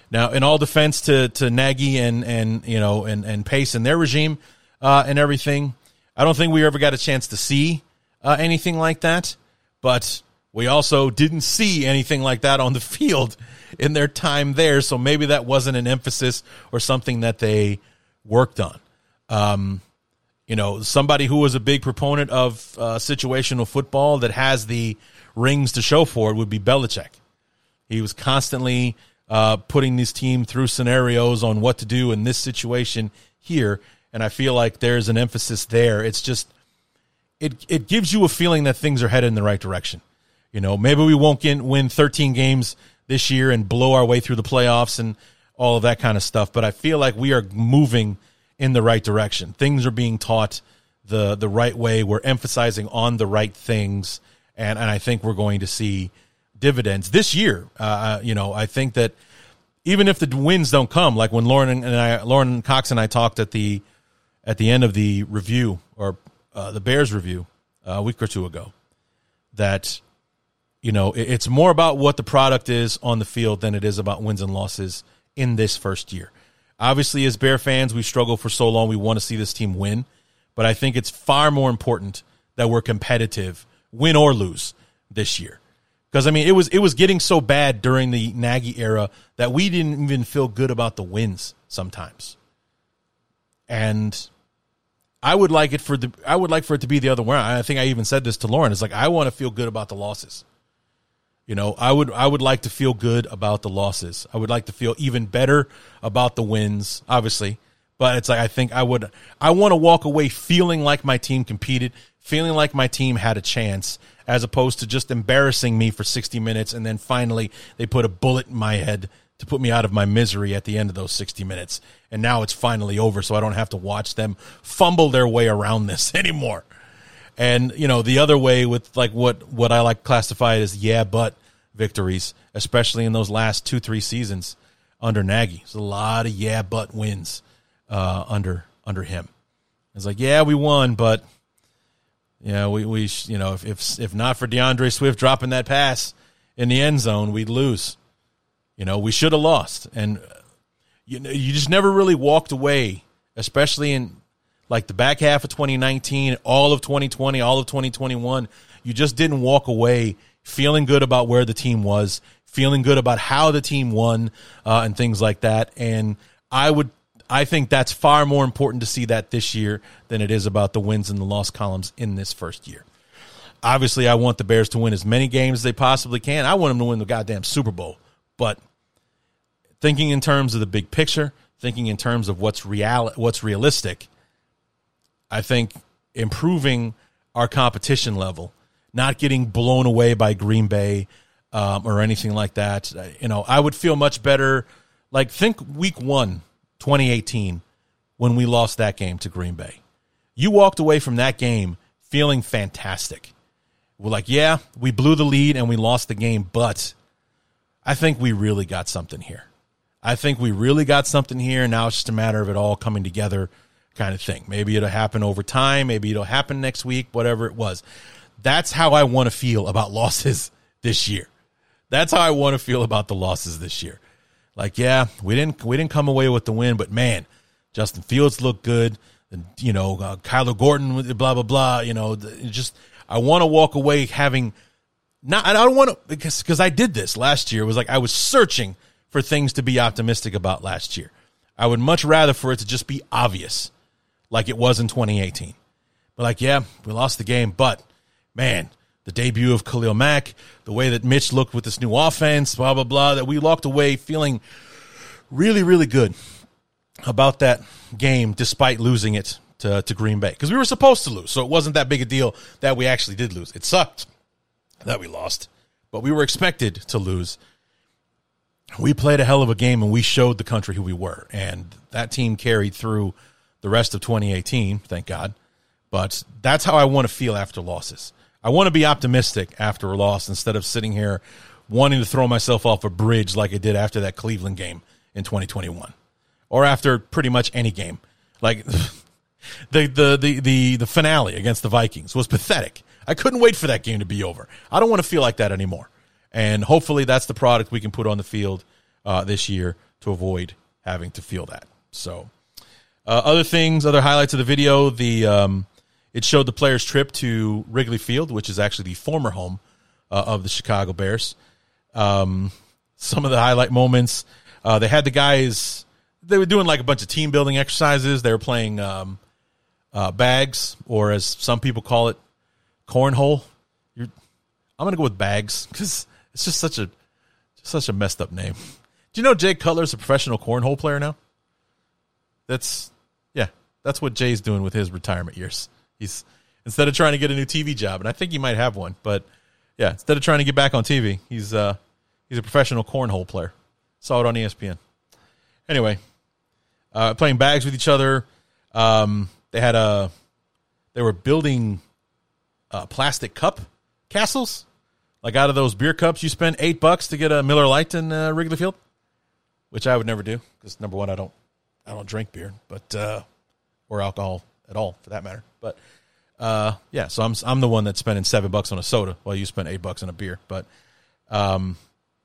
Now, in all defense to, to Nagy and, and, you know, and, and Pace and their regime uh, and everything, I don't think we ever got a chance to see uh, anything like that. But we also didn't see anything like that on the field in their time there. So maybe that wasn't an emphasis or something that they worked on. Um, you know, somebody who was a big proponent of uh, situational football that has the rings to show for it would be Belichick. He was constantly uh, putting this team through scenarios on what to do in this situation here, and I feel like there's an emphasis there. It's just it it gives you a feeling that things are headed in the right direction. You know, maybe we won't get, win thirteen games this year and blow our way through the playoffs and all of that kind of stuff, but I feel like we are moving in the right direction. Things are being taught the the right way. We're emphasizing on the right things, and, and I think we're going to see dividends this year. Uh, you know, I think that even if the wins don't come, like when Lauren and I, Lauren Cox and I talked at the at the end of the review or uh, the Bears review uh, a week or two ago, that you know it, it's more about what the product is on the field than it is about wins and losses in this first year. Obviously, as Bear fans, we struggle for so long. We want to see this team win, but I think it's far more important that we're competitive, win or lose, this year. Because, I mean, it was it was getting so bad during the Nagy era that we didn't even feel good about the wins sometimes. And I would like it for the I would like for it to be the other way. I think I even said this to Lauren. It's like I want to feel good about the losses. You know, I would I would like to feel good about the losses. I would like to feel even better about the wins, obviously. But it's like I think I would I want to walk away feeling like my team competed, feeling like my team had a chance, as opposed to just embarrassing me for sixty minutes and then finally they put a bullet in my head to put me out of my misery at the end of those sixty minutes. And now it's finally over, so I don't have to watch them fumble their way around this anymore. And, you know, the other way with like what, what I like classified as yeah, but victories, especially in those last two, three seasons under Nagy. There's a lot of yeah, but wins uh, under under him. It's like, yeah, we won, but yeah, we, we you know, if, if if not for DeAndre Swift dropping that pass in the end zone, we'd lose. You know, we should have lost. And you know, you just never really walked away, especially in like the back half of twenty nineteen, all of twenty twenty, all of twenty twenty-one. You just didn't walk away feeling good about where the team was, feeling good about how the team won, uh, and things like that. And I would, I think that's far more important to see that this year than it is about the wins and the loss columns in this first year. Obviously, I want the Bears to win as many games as they possibly can. I want them to win the goddamn Super Bowl. But thinking in terms of the big picture, thinking in terms of what's real, what's realistic, I think improving our competition level, not getting blown away by Green Bay um, or anything like that. You know, I would feel much better. Like, think week one, twenty eighteen, when we lost that game to Green Bay. You walked away from that game feeling fantastic. We're like, yeah, we blew the lead and we lost the game, but I think we really got something here. I think we really got something here. Now it's just a matter of it all coming together kind of thing. Maybe it'll happen over time. Maybe it'll happen next week, whatever it was. That's how I want to feel about losses this year. That's how I want to feel about the losses this year. Like, yeah, we didn't we didn't come away with the win, but man, Justin Fields looked good. And, you know, uh, Kyler Gordon, blah, blah, blah. You know, just I want to walk away having not, I don't want to, because because I did this last year. It was like I was searching for things to be optimistic about last year. I would much rather for it to just be obvious like it was in twenty eighteen. But like, yeah, we lost the game, but man, the debut of Khalil Mack, the way that Mitch looked with this new offense, blah, blah, blah, that we walked away feeling really, really good about that game despite losing it to, to Green Bay. Because we were supposed to lose, so it wasn't that big a deal that we actually did lose. It sucked that we lost, but we were expected to lose. We played a hell of a game, and we showed the country who we were. And that team carried through the rest of twenty eighteen, thank God. But that's how I want to feel after losses. I want to be optimistic after a loss instead of sitting here wanting to throw myself off a bridge like I did after that Cleveland game in twenty twenty-one. Or after pretty much any game. Like the, the, the, the, the finale against the Vikings was pathetic. I couldn't wait for that game to be over. I don't want to feel like that anymore. And hopefully that's the product we can put on the field uh, this year to to avoid having to feel that. So uh, other things, other highlights of the video, the um, it showed the players' trip to Wrigley Field, which is actually the former home uh, of the Chicago Bears. Um, some of the highlight moments, uh, they had the guys, they were doing like a bunch of team building exercises. They were playing um, uh, bags, or as some people call it, cornhole. You're, I'm going to go with bags because it's just such a just such a messed up name. Do you know Jay Cutler's a professional cornhole player now? That's, yeah, that's what Jay's doing with his retirement years. He's, instead of trying to get a new T V job, and I think he might have one, but yeah, instead of trying to get back on T V, he's uh he's a professional cornhole player. Saw it on E S P N. Anyway, uh, playing bags with each other. Um, they had a, they were building uh, plastic cup castles, like out of those beer cups. You spend eight bucks to get a Miller Lite in uh, Wrigley Field, which I would never do because number one, I don't, I don't drink beer, but uh, or alcohol at all for that matter. But uh, yeah, so I'm I'm the one that's spending seven bucks on a soda while you spend eight bucks on a beer. But um,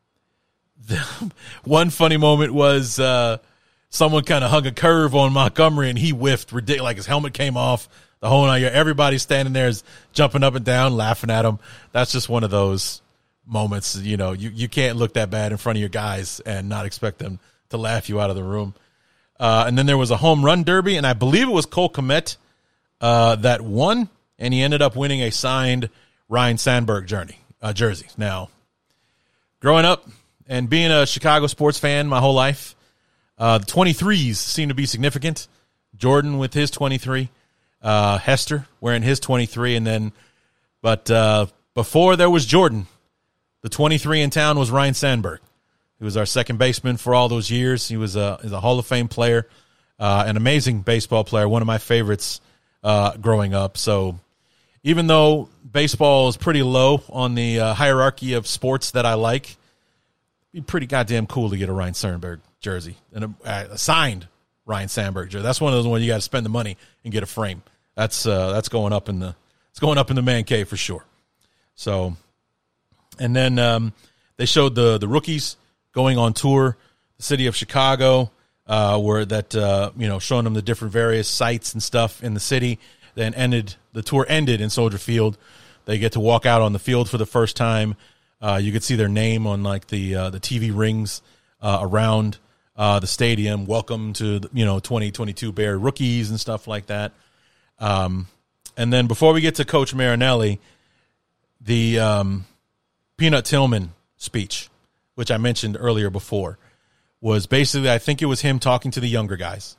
the, one funny moment was uh, someone kind of hung a curve on Montgomery and he whiffed ridiculous. Like his helmet came off. The whole night, everybody standing there is jumping up and down, laughing at him. That's just one of those moments. You know, you you can't look that bad in front of your guys and not expect them to laugh you out of the room. Uh, and then there was a home run derby, and I believe it was Cole Kmet uh, that won, and he ended up winning a signed Ryan Sandberg journey, uh, jersey. Now, growing up and being a Chicago sports fan my whole life, uh, the twenty-threes seem to be significant. Jordan with his twenty-three, uh, Hester wearing his twenty-three, and then, but uh, before there was Jordan, the twenty-three in town was Ryan Sandberg. He was our second baseman for all those years. He was a, he's a Hall of Fame player, uh, an amazing baseball player, one of my favorites uh, growing up. So even though baseball is pretty low on the uh, hierarchy of sports that I like, it'd be pretty goddamn cool to get a Ryan Sandberg jersey, and a, a signed Ryan Sandberg jersey. That's one of those ones you got to spend the money and get a frame. That's uh, that's going up in the it's going up in the man cave for sure. So, and then um, they showed the the rookies going on tour, the city of Chicago, uh, where that, uh, you know, showing them the different various sites and stuff in the city. Then ended, the tour ended in Soldier Field. They get to walk out on the field for the first time. Uh, you could see their name on like the, uh, the T V rings, uh, around, uh, the stadium. Welcome to, the, you know, twenty twenty-two Bear rookies and stuff like that. Um, and then before we get to Coach Marinelli, the, um, Peanut Tillman speech, which I mentioned earlier before, was basically, I think it was him talking to the younger guys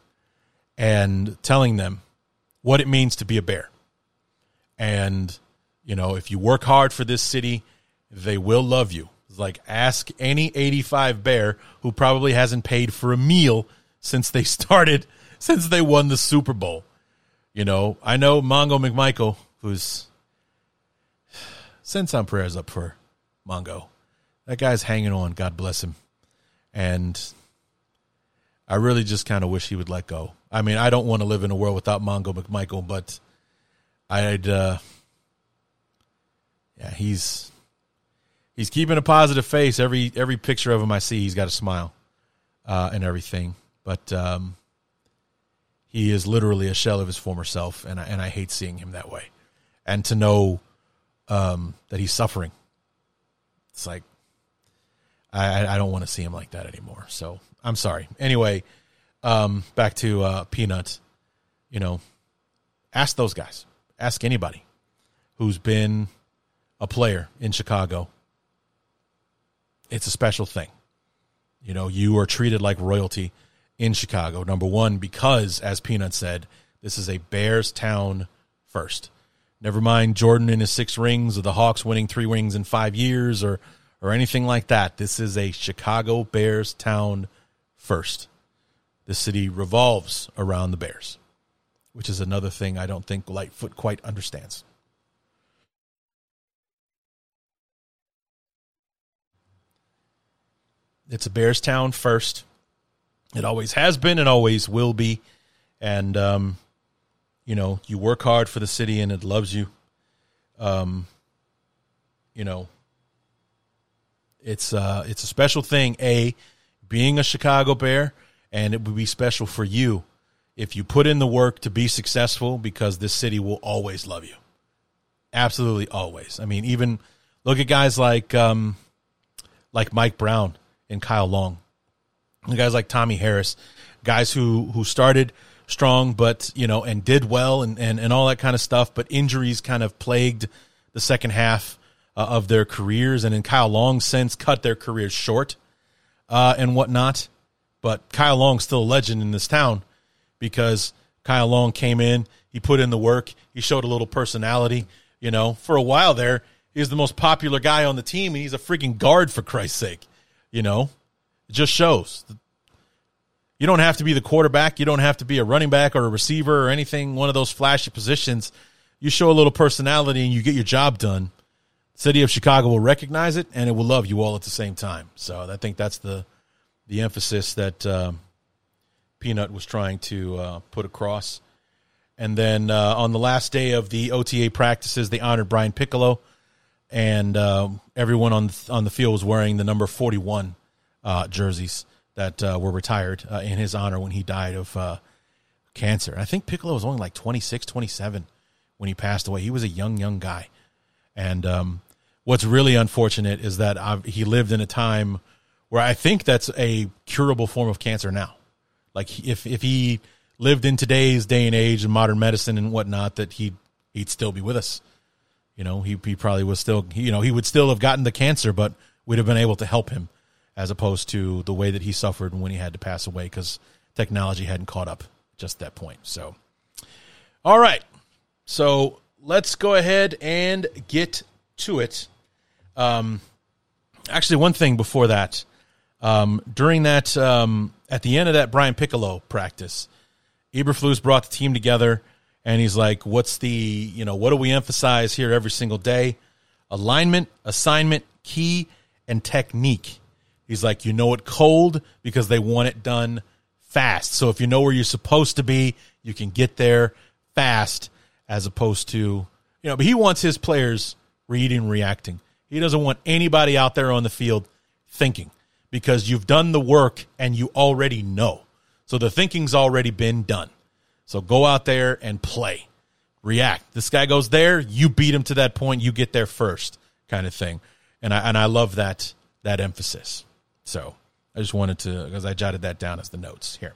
and telling them what it means to be a Bear. And, you know, if you work hard for this city, they will love you. It's like, ask any eighty-five Bear who probably hasn't paid for a meal since they started, since they won the Super Bowl. You know, I know Mongo McMichael, who's, send some prayers up for Mongo. That guy's hanging on, God bless him. And I really just kind of wish he would let go. I mean, I don't want to live in a world without Mongo McMichael, but I'd, uh, yeah, he's he's keeping a positive face. Every every picture of him I see, he's got a smile uh, and everything. But um, he is literally a shell of his former self, and I, and I hate seeing him that way. And to know um, that he's suffering, it's like, I, I don't want to see him like that anymore. So I'm sorry. Anyway, um, back to uh, Peanut. You know, ask those guys. Ask anybody who's been a player in Chicago. It's a special thing. You know, you are treated like royalty in Chicago. Number one, because, as Peanut said, this is a Bears town first. Never mind Jordan and his six rings, or the Hawks winning three rings in five years, or or anything like that. This is a Chicago Bears town first. The city revolves around the Bears, which is another thing I don't think Lightfoot quite understands. It's a Bears town first. It always has been and always will be. And, um, you know, you work hard for the city and it loves you. Um, you know, It's uh, it's a special thing, A, being a Chicago Bear, and it would be special for you if you put in the work to be successful, because this city will always love you. Absolutely always. I mean, even look at guys like um, like Mike Brown and Kyle Long, and guys like Tommy Harris, guys who who started strong, but you know, and did well, and and, and all that kind of stuff. But injuries kind of plagued the second half uh, of their careers, and in Kyle Long's sense, cut their careers short uh, and whatnot. But Kyle Long's still a legend in this town because Kyle Long came in, he put in the work, he showed a little personality. You know, for a while there, he was the most popular guy on the team, and he's a freaking guard, for Christ's sake. You know, it just shows. You don't have to be the quarterback. You don't have to be a running back or a receiver or anything, one of those flashy positions. You show a little personality and you get your job done. The city of Chicago will recognize it, and it will love you all at the same time. So I think that's the the emphasis that um, Peanut was trying to uh, put across. And then uh, on the last day of the O T A practices, they honored Brian Piccolo, and uh, everyone on the, on the field was wearing the number forty-one uh, jerseys that uh, were retired uh, in his honor when he died of uh, cancer. I think Piccolo was only like twenty-six, twenty-seven when he passed away. He was a young, young guy. And um, what's really unfortunate is that I've, he lived in a time where I think that's a curable form of cancer now. Like if if he lived in today's day and age and modern medicine and whatnot, that he'd, he'd still be with us. You know, he, he probably was still, you know, he would still have gotten the cancer, but we'd have been able to help him, as opposed to the way that he suffered when he had to pass away because technology hadn't caught up just at that point. So, all right. So let's go ahead and get to it. Um, actually, one thing before that, um, during that, um, at the end of that Brian Piccolo practice, Eberflus brought the team together, and he's like, what's the, you know, what do we emphasize here every single day? Alignment, assignment, key, and technique. He's like, you know it cold because they want it done fast. So if you know where you're supposed to be, you can get there fast, as opposed to, you know, but he wants his players reading and reacting. He doesn't want anybody out there on the field thinking, because you've done the work and you already know. So the thinking's already been done. So go out there and play. React. This guy goes there, you beat him to that point, you get there first, kind of thing. And I and I love that that emphasis. So I just wanted to, because I jotted that down as the notes here.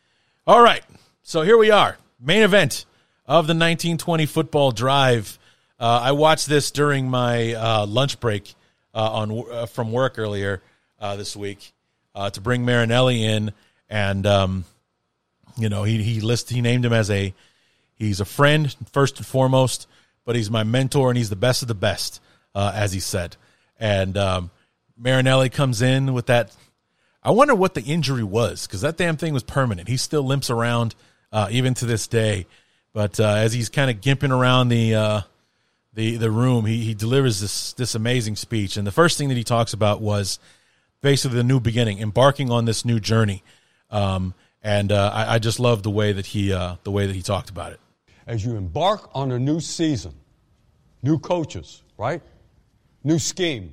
All right. So here we are. Main event of the nineteen twenty football drive. Uh, I watched this during my uh, lunch break uh, on uh, from work earlier uh, this week uh, to bring Marinelli in. And, um, you know, he he list, he named him as a, he's a friend first and foremost, but he's my mentor and he's the best of the best, uh, as he said. And um, Marinelli comes in with that. I wonder what the injury was, because that damn thing was permanent. He still limps around uh, even to this day. But uh, as he's kind of gimping around the uh, the the room, he he delivers this this amazing speech. And the first thing that he talks about was basically the new beginning, embarking on this new journey. Um, and uh, I, I just love the way that he uh, the way that he talked about it. As you embark on a new season, new coaches, right? New scheme,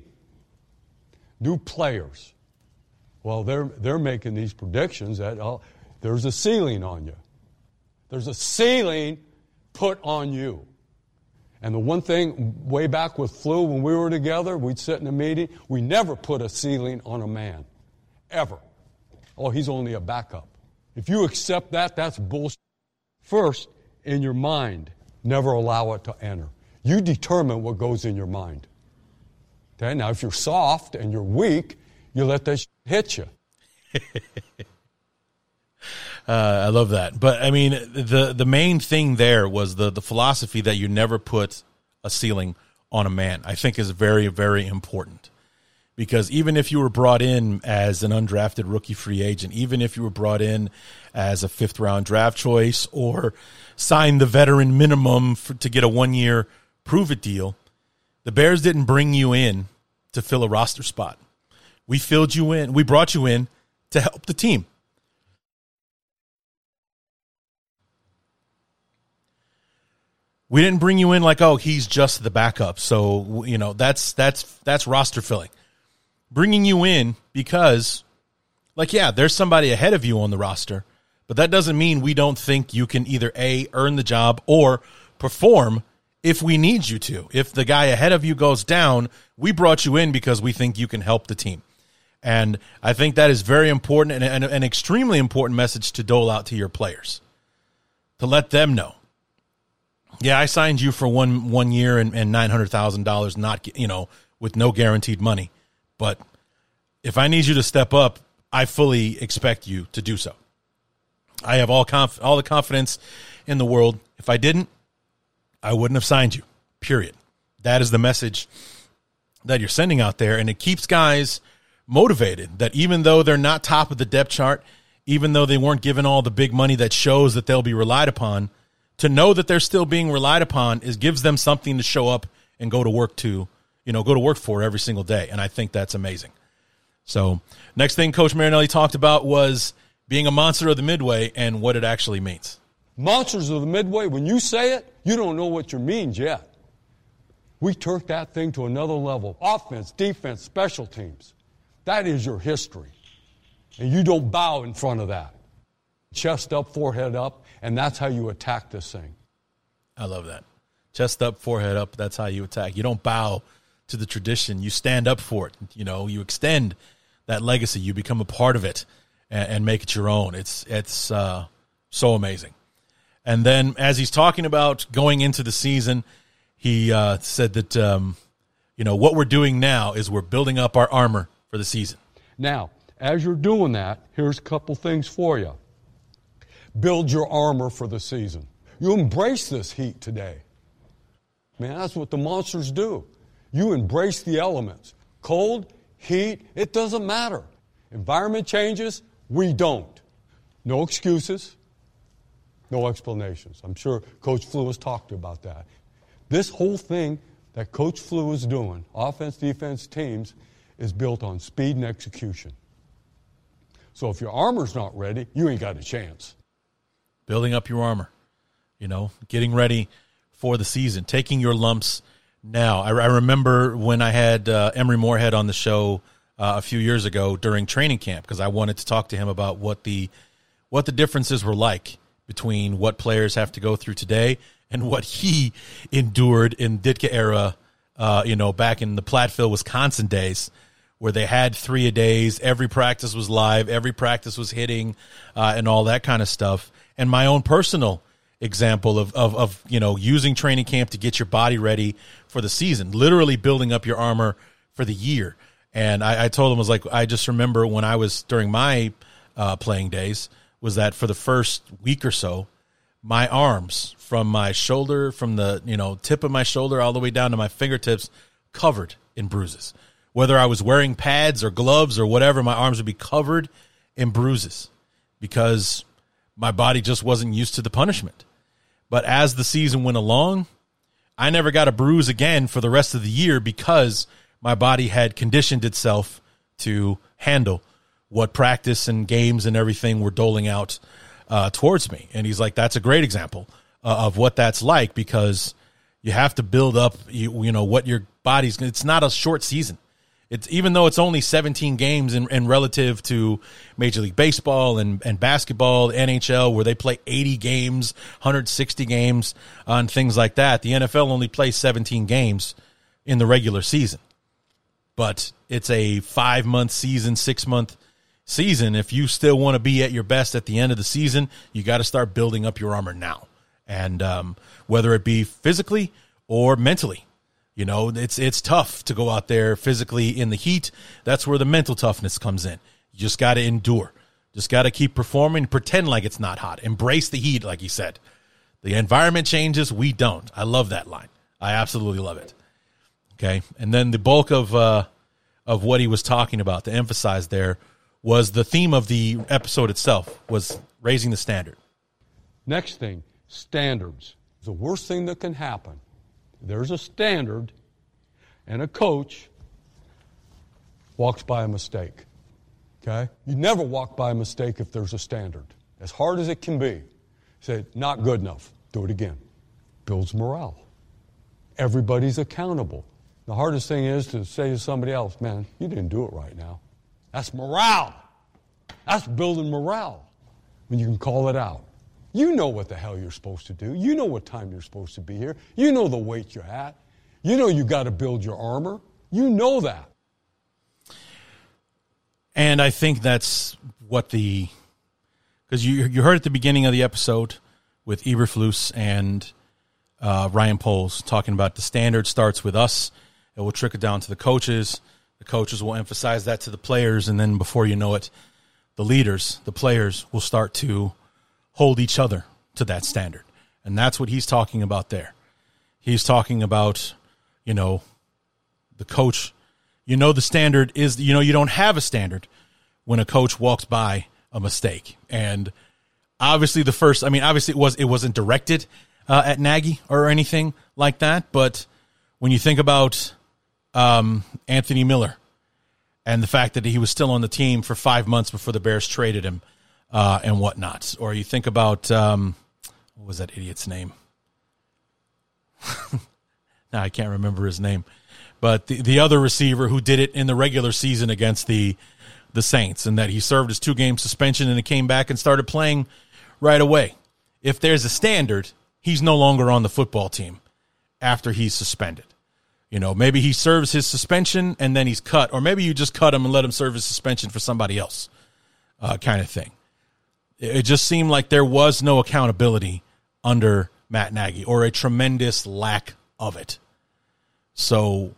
new players. Well, they're they're making these predictions that uh, there's a ceiling on you. There's a ceiling put on you. And the one thing way back with Flu, when we were together, we'd sit in a meeting, we never put a ceiling on a man, ever. Oh, he's only a backup. If you accept that, that's bullshit. First, in your mind, never allow it to enter. You determine what goes in your mind. Okay, now if you're soft and you're weak, you let that shit hit you. uh, I love that. But, I mean, the, the main thing there was the, the philosophy that you never put a ceiling on a man, I think is very, very important. Because even if you were brought in as an undrafted rookie free agent, even if you were brought in as a fifth-round draft choice or signed the veteran minimum for, to get a one-year prove-it deal, the Bears didn't bring you in to fill a roster spot. We filled you in. We brought you in to help the team. We didn't bring you in like, oh, he's just the backup. So, you know, that's that's that's roster filling. Bringing you in because Like, yeah, there's somebody ahead of you on the roster, but that doesn't mean we don't think you can either A, earn the job or perform if we need you to. If the guy ahead of you goes down, we brought you in because we think you can help the team. And I think that is very important and, and an extremely important message to dole out to your players, to let them know. Yeah, I signed you for one one year and, and nine hundred thousand dollars, not, you know, with no guaranteed money. But if I need you to step up, I fully expect you to do so. I have all conf- all the confidence in the world. If I didn't, I wouldn't have signed you, period. That is the message that you're sending out there, and it keeps guys motivated that even though they're not top of the depth chart, even though they weren't given all the big money that shows that they'll be relied upon, to know that they're still being relied upon is gives them something to show up and go to work to, you know, go to work for every single day, and I think that's amazing. So next thing Coach Marinelli talked about was being a monster of the Midway and what it actually means. Monsters of the Midway, when you say it, you don't know what your means yet. We took that thing to another level. Offense, defense, special teams. That is your history. And you don't bow in front of that. Chest up, forehead up, and that's how you attack this thing. I love that. Chest up, forehead up, that's how you attack. You don't bow to the tradition. You stand up for it. You know, you extend that legacy. You become a part of it and, and make it your own. It's, it's uh, so amazing. And then as he's talking about going into the season, he uh, said that, um, you know, what we're doing now is we're building up our armor for the season. Now, as you're doing that, here's a couple things for you. Build your armor for the season. You embrace this heat today. Man, that's what the monsters do. You embrace the elements. Cold, heat, it doesn't matter. Environment changes, we don't. No excuses, no explanations. I'm sure Coach Flew has talked about that. This whole thing that Coach Flew is doing, offense, defense, teams, is built on speed and execution. So if your armor's not ready, you ain't got a chance. Building up your armor, you know, getting ready for the season, taking your lumps now. I, I remember when I had uh, Emery Moorhead on the show uh, a few years ago during training camp, because I wanted to talk to him about what the what the differences were like between what players have to go through today and what he endured in Ditka era, uh, you know, back in the Platteville, Wisconsin days, where they had three a days, every practice was live, every practice was hitting, uh, and all that kind of stuff. And my own personal example of, of, of, you know, using training camp to get your body ready for the season, literally building up your armor for the year. And I, I told him, I was like, I just remember when I was during my uh, playing days, was that for the first week or so, my arms from my shoulder, from the, you know, tip of my shoulder all the way down to my fingertips, covered in bruises. Whether I was wearing pads or gloves or whatever, my arms would be covered in bruises because my body just wasn't used to the punishment. But as the season went along, I never got a bruise again for the rest of the year because my body had conditioned itself to handle what practice and games and everything were doling out uh, towards me. And he's like, that's a great example uh, of what that's like, because you have to build up, you, you know, what your body's, it's not a short season. It's even though it's only seventeen games in, in relative to Major League Baseball and, and basketball, N H L, where they play eighty games, one hundred sixty games on things like that. The N F L only plays seventeen games in the regular season, but it's a five month season, six month season. If you still want to be at your best at the end of the season, you got to start building up your armor now. And um, whether it be physically or mentally. You know, it's it's tough to go out there physically in the heat. That's where the mental toughness comes in. You just got to endure. Just got to keep performing, pretend like it's not hot. Embrace the heat, like he said. The environment changes, we don't. I love that line. I absolutely love it. Okay, and then the bulk of uh, of what he was talking about, to emphasize there, was the theme of the episode itself, was raising the standard. Next thing, standards. The worst thing that can happen. There's a standard, and a coach walks by a mistake, okay? You never walk by a mistake if there's a standard. As hard as it can be, say, not good enough, do it again. Builds morale. Everybody's accountable. The hardest thing is to say to somebody else, man, you didn't do it right now. That's morale. That's building morale when you can call it out. You know what the hell you're supposed to do. You know what time you're supposed to be here. You know the weight you're at. You know you got to build your armor. You know that. And I think that's what the – because you you heard at the beginning of the episode with Eberflus and uh, Ryan Poles talking about the standard starts with us. It will trickle down to the coaches. The coaches will emphasize that to the players, and then before you know it, the leaders, the players, will start to hold each other to that standard. And that's what he's talking about there. He's talking about, you know, the coach. You know the standard is, you know, you don't have a standard when a coach walks by a mistake. And obviously the first, I mean, obviously it, was, it wasn't directed uh, at Nagy or anything like that, but when you think about um, Anthony Miller and the fact that he was still on the team for five months before the Bears traded him uh, and whatnot. Or you think about, um, what was that idiot's name? Now I can't remember his name. But the, the other receiver who did it in the regular season against the the Saints, and that he served his two-game suspension and he came back and started playing right away. If there's a standard, he's no longer on the football team after he's suspended. You know, maybe he serves his suspension and then he's cut, or maybe you just cut him and let him serve his suspension for somebody else, uh, kind of thing. It just seemed like there was no accountability under Matt Nagy, or a tremendous lack of it. So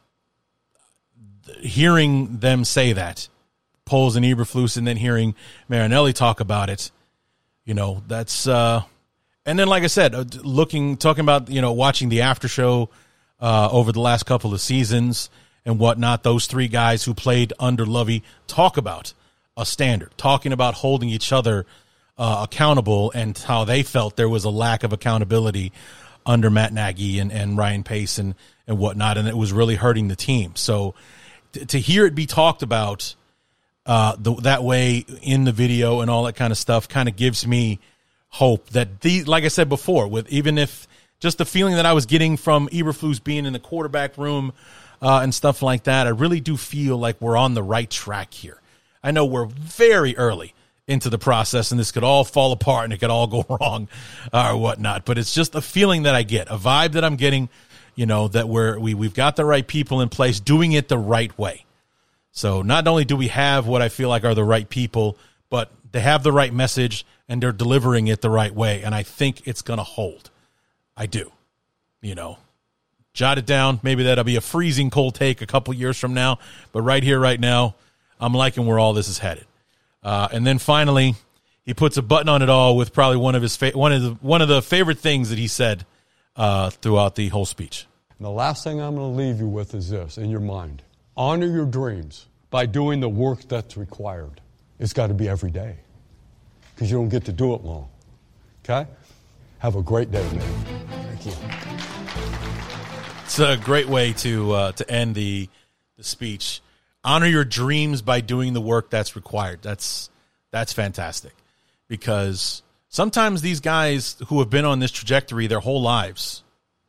hearing them say that, Poles and Eberflus, and then hearing Marinelli talk about it, you know, that's uh, and then, like I said, looking, talking about, you know, watching the after show uh, over the last couple of seasons and whatnot, those three guys who played under Lovie talk about a standard, talking about holding each other uh, accountable, and how they felt there was a lack of accountability under Matt Nagy and, and Ryan Pace and, and whatnot, and it was really hurting the team. So t- to hear it be talked about uh, the, that way in the video and all that kind of stuff kind of gives me hope that, the, like I said before, with even if just the feeling that I was getting from Eberflus being in the quarterback room uh, and stuff like that, I really do feel like we're on the right track here. I know we're very early into the process, and this could all fall apart and it could all go wrong uh, or whatnot. But it's just a feeling that I get, a vibe that I'm getting, you know, that we're, we, we've got the right people in place doing it the right way. So not only do we have what I feel like are the right people, but they have the right message and they're delivering it the right way. And I think it's going to hold. I do. You know, jot it down. Maybe that'll be a freezing cold take a couple years from now. But right here, right now, I'm liking where all this is headed. Uh, and then finally, he puts a button on it all with probably one of his fa- one of the one of the favorite things that he said uh, throughout the whole speech. And the last thing I'm going to leave you with is this in your mind: honor your dreams by doing the work that's required. It's got to be every day, because you don't get to do it long. Okay? Have a great day, man. Thank you. It's a great way to uh, to end the the speech. Honor your dreams by doing the work that's required. That's that's fantastic, because sometimes these guys who have been on this trajectory their whole lives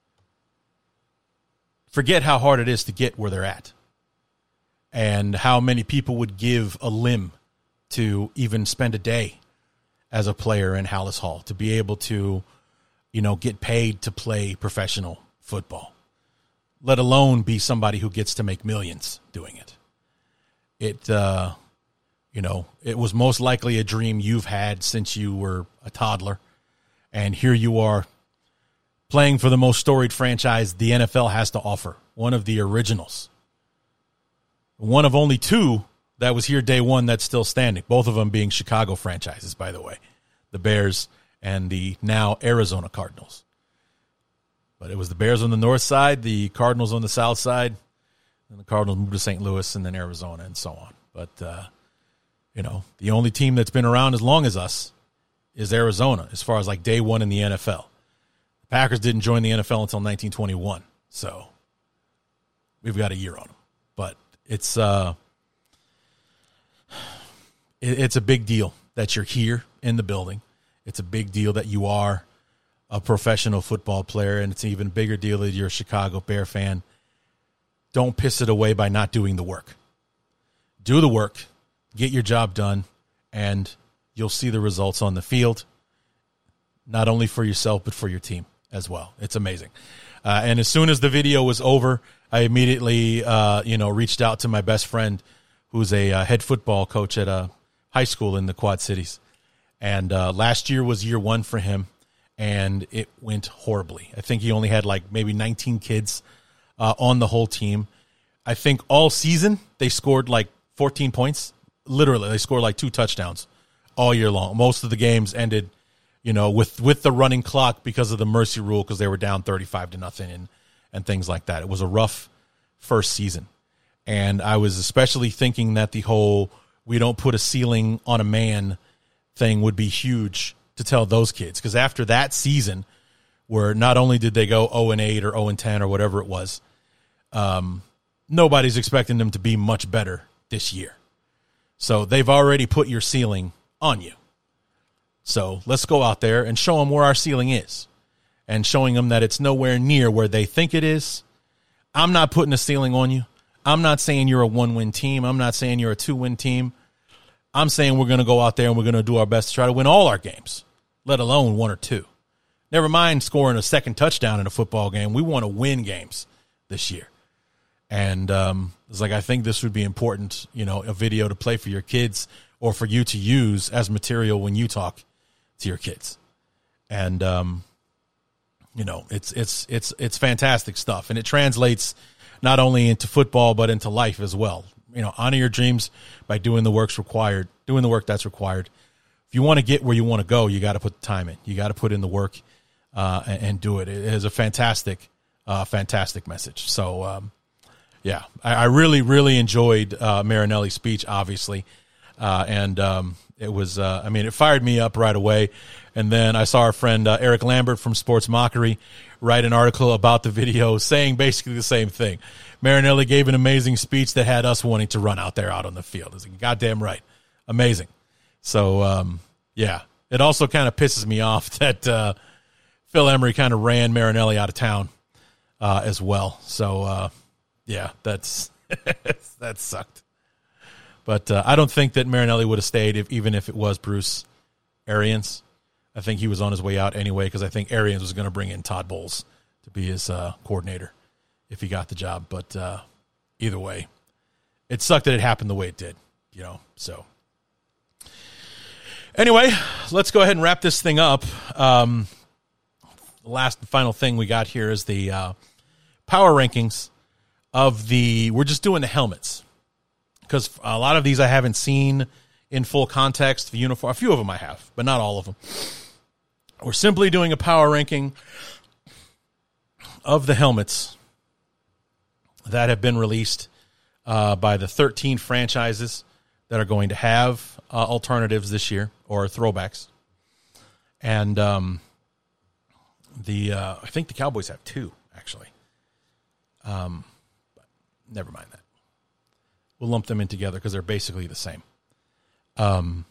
forget how hard it is to get where they're at, and how many people would give a limb to even spend a day as a player in Hallis Hall, to be able to, you know, get paid to play professional football, let alone be somebody who gets to make millions doing it. It, uh, you know, it was most likely a dream you've had since you were a toddler. And here you are playing for the most storied franchise the N F L has to offer, one of the originals. One of only two that was here day one that's still standing, both of them being Chicago franchises, by the way, the Bears and the now Arizona Cardinals. But it was the Bears on the north side, the Cardinals on the south side. And the Cardinals moved to Saint Louis and then Arizona and so on. But, uh, you know, the only team that's been around as long as us is Arizona, as far as like day one in the N F L. The Packers didn't join the N F L until nineteen twenty-one. So we've got a year on them. But it's, uh, it, it's a big deal that you're here in the building. It's a big deal that you are a professional football player. And it's an even bigger deal that you're a Chicago Bear fan. Don't piss it away by not doing the work. Do the work, get your job done, and you'll see the results on the field, not only for yourself, but for your team as well. It's amazing. Uh, and as soon as the video was over, I immediately, uh, you know, reached out to my best friend, who's a uh, head football coach at a high school in the Quad Cities. And uh, last year was year one for him, and it went horribly. I think he only had like maybe nineteen kids uh, on the whole team. I think all season they scored like fourteen points. Literally, they scored like two touchdowns all year long. Most of the games ended, you know, with, with the running clock because of the mercy rule, because they were down thirty-five to nothing and, and things like that. It was a rough first season. And I was especially thinking that the whole we don't put a ceiling on a man thing would be huge to tell those kids. Because after that season, where not only did they go oh and eight or oh and ten or whatever it was, um, nobody's expecting them to be much better this year. So they've already put your ceiling on you. So let's go out there and show them where our ceiling is, and showing them that it's nowhere near where they think it is. I'm not putting a ceiling on you. I'm not saying you're a one-win team. I'm not saying you're a two-win team. I'm saying we're going to go out there and we're going to do our best to try to win all our games, let alone one or two. Never mind scoring a second touchdown in a football game. We want to win games this year. And um, it's like, I think this would be important, you know, a video to play for your kids or for you to use as material when you talk to your kids. And, um, you know, it's, it's, it's, it's fantastic stuff. And it translates not only into football, but into life as well. You know, honor your dreams by doing the work's required, doing the work that's required. If you want to get where you want to go, you got to put the time in. You got to put in the work uh, and, and do it. It is a fantastic, uh, fantastic message. So, um, yeah, I, I really, really enjoyed uh, Marinelli's speech, obviously. Uh, and um, it was, uh, I mean, it fired me up right away. And then I saw our friend uh, Eric Lambert from Sports Mockery write an article about the video saying basically the same thing. Marinelli gave an amazing speech that had us wanting to run out there out on the field. It's like, goddamn right. Amazing. So, um, yeah, it also kind of pisses me off that uh, Phil Emery kind of ran Marinelli out of town uh, as well. So, uh, yeah, that's that sucked. But uh, I don't think that Marinelli would have stayed if, even if it was Bruce Arians. I think he was on his way out anyway, because I think Arians was going to bring in Todd Bowles to be his uh, coordinator if he got the job. But uh, either way, it sucked that it happened the way it did, you know. So anyway, let's go ahead and wrap this thing up. Um, the last and final thing we got here is the uh, power rankings of the – we're just doing the helmets, because a lot of these I haven't seen in full context, the uniform. A few of them I have, but not all of them. We're simply doing a power ranking of the helmets that have been released uh, by the thirteen franchises that are going to have uh, alternatives this year, or throwbacks. And um, the uh, I think the Cowboys have two, actually. Um, but never mind that. We'll lump them in together because they're basically the same. Um.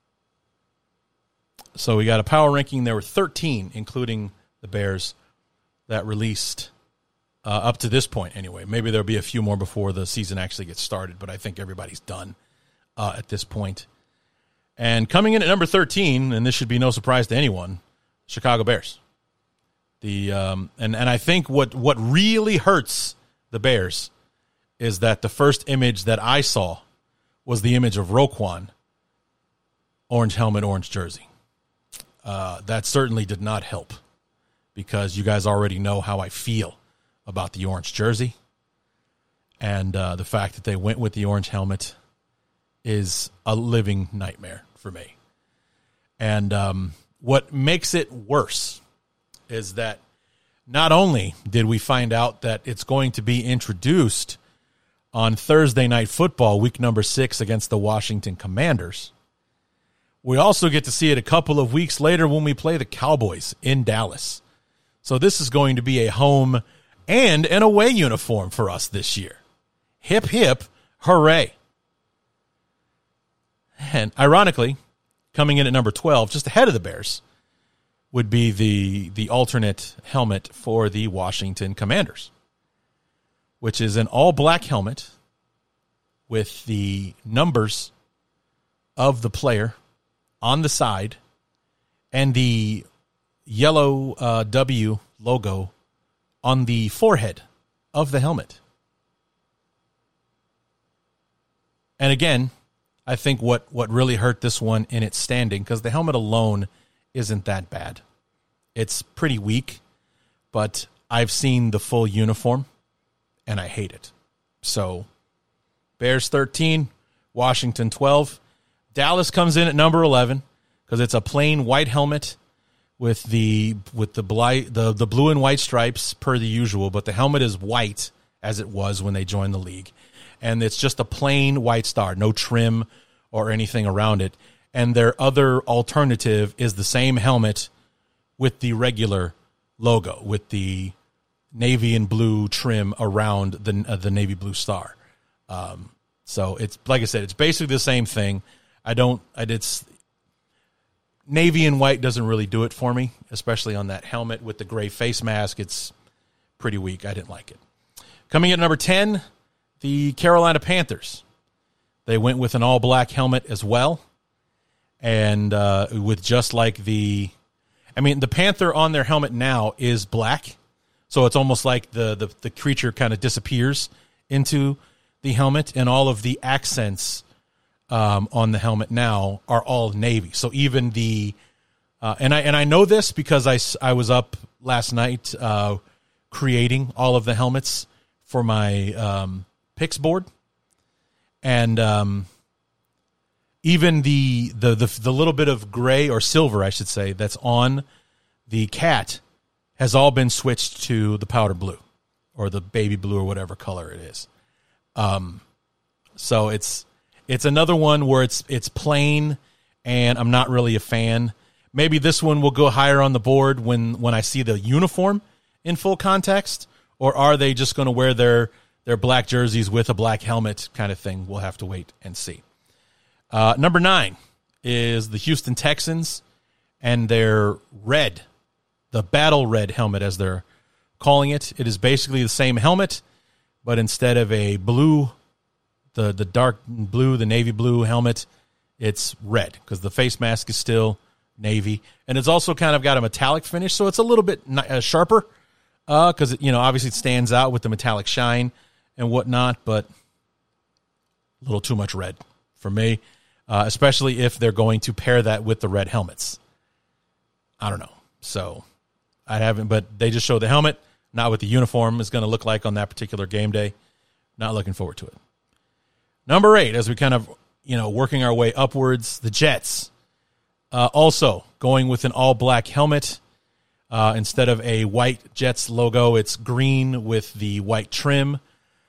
So we got a power ranking. There were thirteen, including the Bears, that released uh, up to this point anyway. Maybe there'll be a few more before the season actually gets started, but I think everybody's done uh, at this point. And coming in at number thirteen, and this should be no surprise to anyone, Chicago Bears. The um, and, and I think what, what really hurts the Bears is that the first image that I saw was the image of Roquan, orange helmet, orange jersey. Uh, that certainly did not help, because you guys already know how I feel about the orange jersey. And uh, the fact that they went with the orange helmet is a living nightmare for me. And um, what makes it worse is that not only did we find out that it's going to be introduced on Thursday Night Football, week number six against the Washington Commanders, we also get to see it a couple of weeks later when we play the Cowboys in Dallas. So this is going to be a home and an away uniform for us this year. Hip, hip, hooray. And ironically, coming in at number twelve, just ahead of the Bears, would be the, the alternate helmet for the Washington Commanders, which is an all-black helmet with the numbers of the player on the side and the yellow uh, W logo on the forehead of the helmet. And again, I think what, what really hurt this one in its standing, because the helmet alone isn't that bad. It's pretty weak, but I've seen the full uniform, and I hate it. So, Bears thirteen, Washington twelve. Dallas comes in at number eleven because it's a plain white helmet with the with the, bli- the the blue and white stripes per the usual, but the helmet is white as it was when they joined the league. And it's just a plain white star, no trim or anything around it. And their other alternative is the same helmet with the regular logo, with the navy and blue trim around the uh, the navy blue star. Um, so it's like I said, it's basically the same thing. I don't. I did. Navy and white doesn't really do it for me, especially on that helmet with the gray face mask. It's pretty weak. I didn't like it. Coming in at number ten, the Carolina Panthers. They went with an all-black helmet as well, and uh, with just like the, I mean, the Panther on their helmet now is black, so it's almost like the the, the creature kind of disappears into the helmet, and all of the accents um, on the helmet now are all navy. So even the, uh, and I and I know this because I, I was up last night uh, creating all of the helmets for my um, picks board, and um, even the, the the the little bit of gray or silver, I should say, that's on the cat has all been switched to the powder blue or the baby blue or whatever color it is. Um, so it's it's another one where it's it's plain, and I'm not really a fan. Maybe this one will go higher on the board when when I see the uniform in full context, or are they just going to wear their their black jerseys with a black helmet kind of thing? We'll have to wait and see. Uh, number nine is the Houston Texans and their red, the battle red helmet, as they're calling it. It is basically the same helmet, but instead of a blue, the, the dark blue, the navy blue helmet, it's red because the face mask is still navy. And it's also kind of got a metallic finish, so it's a little bit uh, sharper because, uh, you know, obviously it stands out with the metallic shine and whatnot, but a little too much red for me, uh, especially if they're going to pair that with the red helmets. I don't know. So I haven't, but they just show the helmet, not what the uniform is going to look like on that particular game day. Not looking forward to it. Number eight, as we kind of, you know, working our way upwards, the Jets. Uh, also going with an all-black helmet. Uh, instead of a white Jets logo, it's green with the white trim.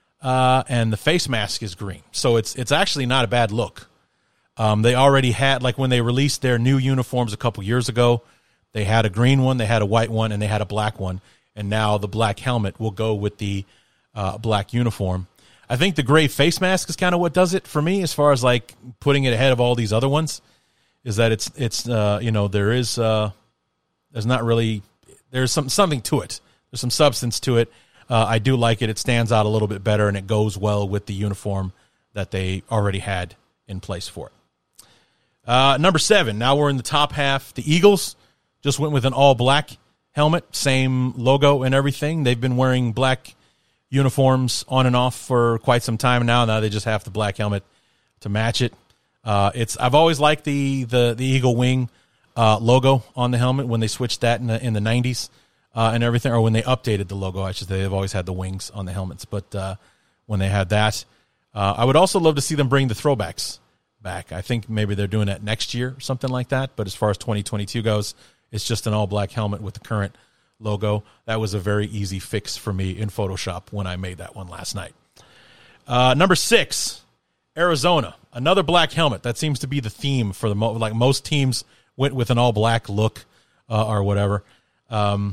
Uh, and the face mask is green. So it's it's actually not a bad look. Um, they already had, like when they released their new uniforms a couple years ago, they had a green one, they had a white one, and they had a black one. And now the black helmet will go with the uh, black uniform. I think the gray face mask is kind of what does it for me as far as like putting it ahead of all these other ones, is that it's, it's uh, you know, there is, uh, there's not really, there's some something to it. There's some substance to it. Uh, I do like it. It stands out a little bit better, and it goes well with the uniform that they already had in place for it. Uh, number seven, now we're in the top half. The Eagles just went with an all-black helmet, same logo and everything. They've been wearing black uniforms on and off for quite some time now. Now they just have the black helmet to match it. Uh, it's I've always liked the the, the Eagle Wing uh, logo on the helmet when they switched that in the, in the nineties. Uh, and everything, or when they updated the logo, I should say. They've always had the wings on the helmets, but uh, when they had that, uh, I would also love to see them bring the throwbacks back. I think maybe they're doing that next year or something like that, but as far as twenty twenty-two goes, it's just an all-black helmet with the current logo. That was a very easy fix for me in Photoshop when I made that one last night. Uh, number six, Arizona, another black helmet. That seems to be the theme for the mo- like most teams went with an all-black look uh, or whatever. Um,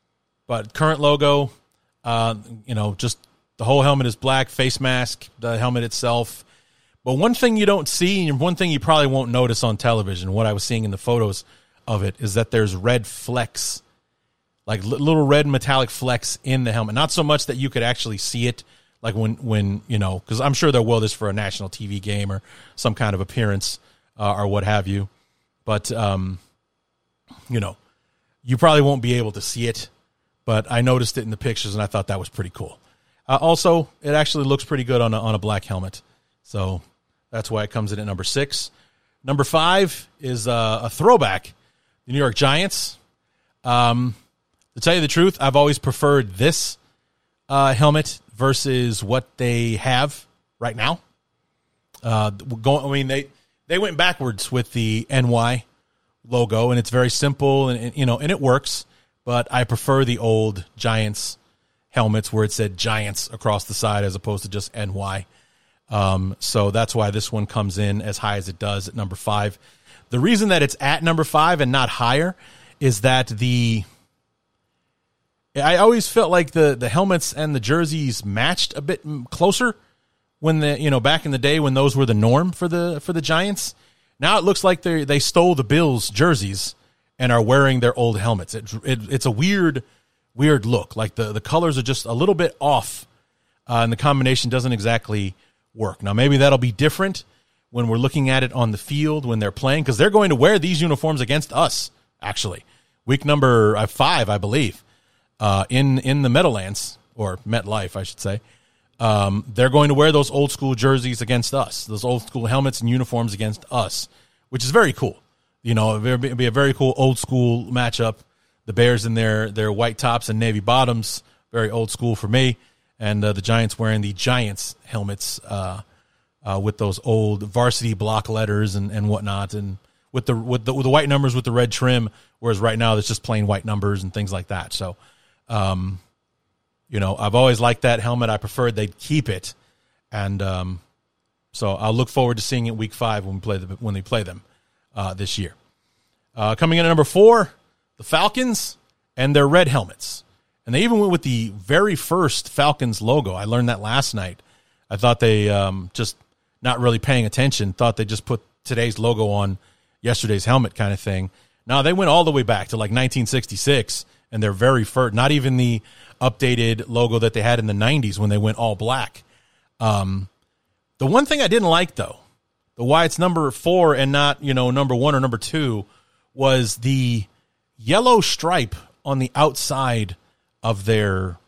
But current logo, uh, you know, just the whole helmet is black, face mask, the helmet itself. But one thing you don't see, and one thing you probably won't notice on television, what I was seeing in the photos of it, is that there's red flecks, like little red metallic flecks in the helmet. Not so much that you could actually see it, like when, when you know, because I'm sure they'll will this for a national T V game or some kind of appearance. uh, or what have you. But, um, you know, you probably won't be able to see it, but I noticed it in the pictures, and I thought that was pretty cool. Uh, also, it actually looks pretty good on a, on a black helmet, so that's why it comes in at number six. Number five is uh, a throwback, the New York Giants. Um, to tell you the truth, I've always preferred this uh, helmet versus what they have right now. Uh, going, I mean, they they went backwards with the N Y logo, and it's very simple, and, and you know, and it works. But I prefer the old Giants helmets where it said Giants across the side as opposed to just N Y. Um, so that's why this one comes in as high as it does at number five. The reason that it's at number five and not higher is that the I always felt like the the helmets and the jerseys matched a bit closer when the you know back in the day when those were the norm for the for the Giants. Now it looks like they they stole the Bills jerseys and are wearing their old helmets. It, it it's a weird weird look. Like the the colors are just a little bit off, uh, and the combination doesn't exactly work. Now, maybe that'll be different when we're looking at it on the field when they're playing, because they're going to wear these uniforms against us, actually. Week number uh, five, I believe, uh, in, in the Meadowlands, or MetLife, I should say. Um, they're going to wear those old school jerseys against us, those old school helmets and uniforms against us, which is very cool. You know, it'll be a very cool old school matchup. The Bears in their, their white tops and navy bottoms, very old school for me. And uh, the Giants wearing the Giants helmets uh, uh, with those old varsity block letters and, and whatnot, and with the with the with the white numbers with the red trim. Whereas right now it's just plain white numbers and things like that. So, um, you know, I've always liked that helmet. I preferred they'd keep it, and um, so I'll look forward to seeing it week five when we play the, when they play them uh, this year. Uh, coming in at number four, the Falcons and their red helmets. And they even went with the very first Falcons logo. I learned that last night. I thought they um, just not really paying attention, thought they just put today's logo on yesterday's helmet kind of thing. No, they went all the way back to like nineteen sixty-six, and their very first, not even the updated logo that they had in the nineties when they went all black. Um, the one thing I didn't like, though, the why it's number four and not, you know, number one or number two, was the yellow stripe on the outside of their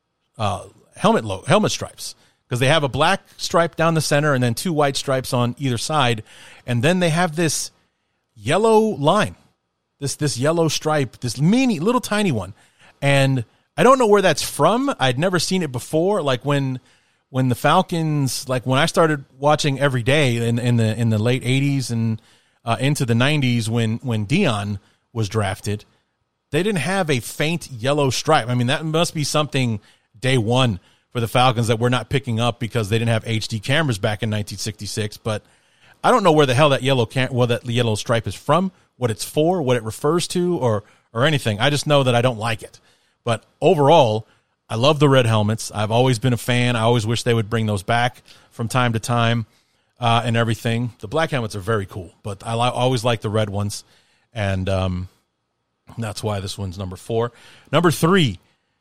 uh, helmet lo- helmet stripes, because they have a black stripe down the center and then two white stripes on either side, and then they have this yellow line, this this yellow stripe, this mini little tiny one, and I don't know where that's from. I'd never seen it before. Like when when the Falcons, like when I started watching every day in in the in the late eighties and uh, into the nineties when when Dion was drafted. They didn't have a faint yellow stripe. I mean, that must be something day one for the Falcons that we're not picking up because they didn't have H D cameras back in nineteen sixty-six. But I don't know where the hell that yellow cam- well, that yellow stripe is from, what it's for, what it refers to, or or anything. I just know that I don't like it. But overall, I love the red helmets. I've always been a fan. I always wish they would bring those back from time to time uh, and everything. The black helmets are very cool, but I li- always like the red ones. And um that's why this one's number four. Number three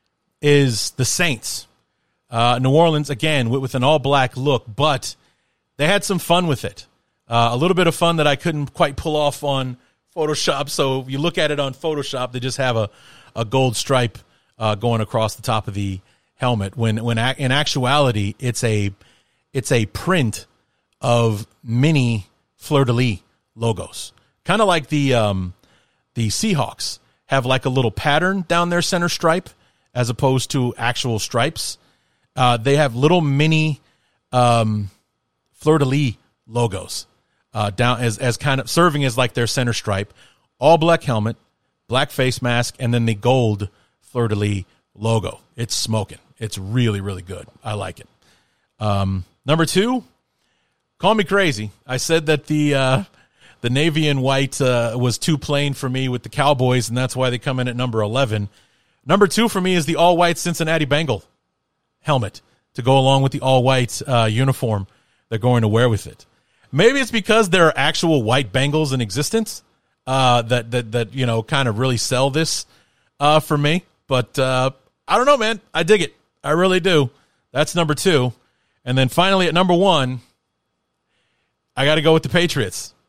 is the Saints. Uh, New Orleans, again, with, with an all-black look, but they had some fun with it. Uh, a little bit of fun that I couldn't quite pull off on Photoshop. So if you look at it on Photoshop, they just have a, a gold stripe uh, going across the top of the helmet. When when in actuality, it's a it's a print of mini fleur-de-lis logos, kind of like the um, the Seahawks have like a little pattern down their center stripe as opposed to actual stripes. Uh, they have little mini um, fleur-de-lis logos uh, down as, as kind of serving as like their center stripe. All black helmet, black face mask, and then the gold fleur-de-lis logo. It's smoking. It's really, really good. I like it. Um, number two, call me crazy. I said that the uh, the navy and white uh, was too plain for me with the Cowboys, and that's why they come in at number eleven. Number two for me is the all-white Cincinnati Bengal helmet to go along with the all-white uh, uniform they're going to wear with it. Maybe it's because there are actual white Bengals in existence uh, that, that, that you know, kind of really sell this uh, for me. But uh, I don't know, man. I dig it. I really do. That's number two. And then finally at number one, I got to go with the Patriots.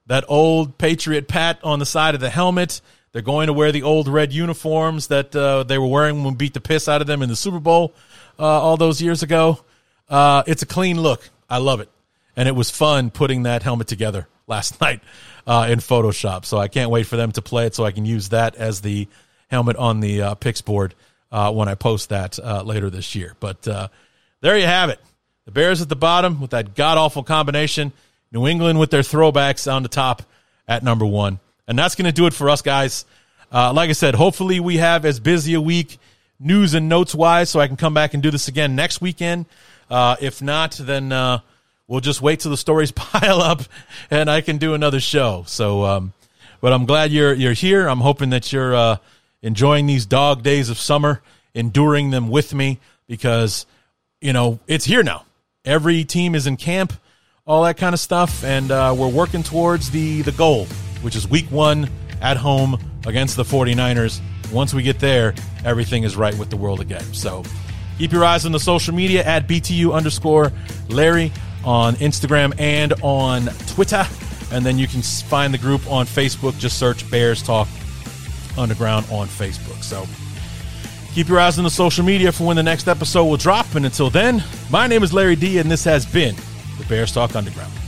that old Patriot pat on the side of the helmet. They're going to wear the old red uniforms that uh, they were wearing when we beat the piss out of them in the Super Bowl uh, all those years ago. Uh, it's a clean look. I love it. And it was fun putting that helmet together last night uh, in Photoshop. So I can't wait for them to play it so I can use that as the helmet on the uh, picks board uh, when I post that uh, later this year. But uh, there you have it. The Bears at the bottom with that god-awful combination. New England with their throwbacks on the top at number one. And that's going to do it for us, guys. Uh, like I said, hopefully we have as busy a week news and notes-wise so I can come back and do this again next weekend. Uh, if not, then uh, we'll just wait till the stories pile up and I can do another show. So, um, but I'm glad you're you're here. I'm hoping that you're uh, enjoying these dog days of summer, enduring them with me because, you know, it's here now. Every team is in camp, all that kind of stuff, and uh, we're working towards the, the goal, which is week one at home against the 49ers. Once we get there, everything is right with the world again. So keep your eyes on the social media at B T U underscore Larry on Instagram and on Twitter. And then you can find the group on Facebook. Just search Bears Talk Underground on Facebook. So keep your eyes on the social media for when the next episode will drop. And until then, my name is Larry D, and this has been the Bears Talk Underground.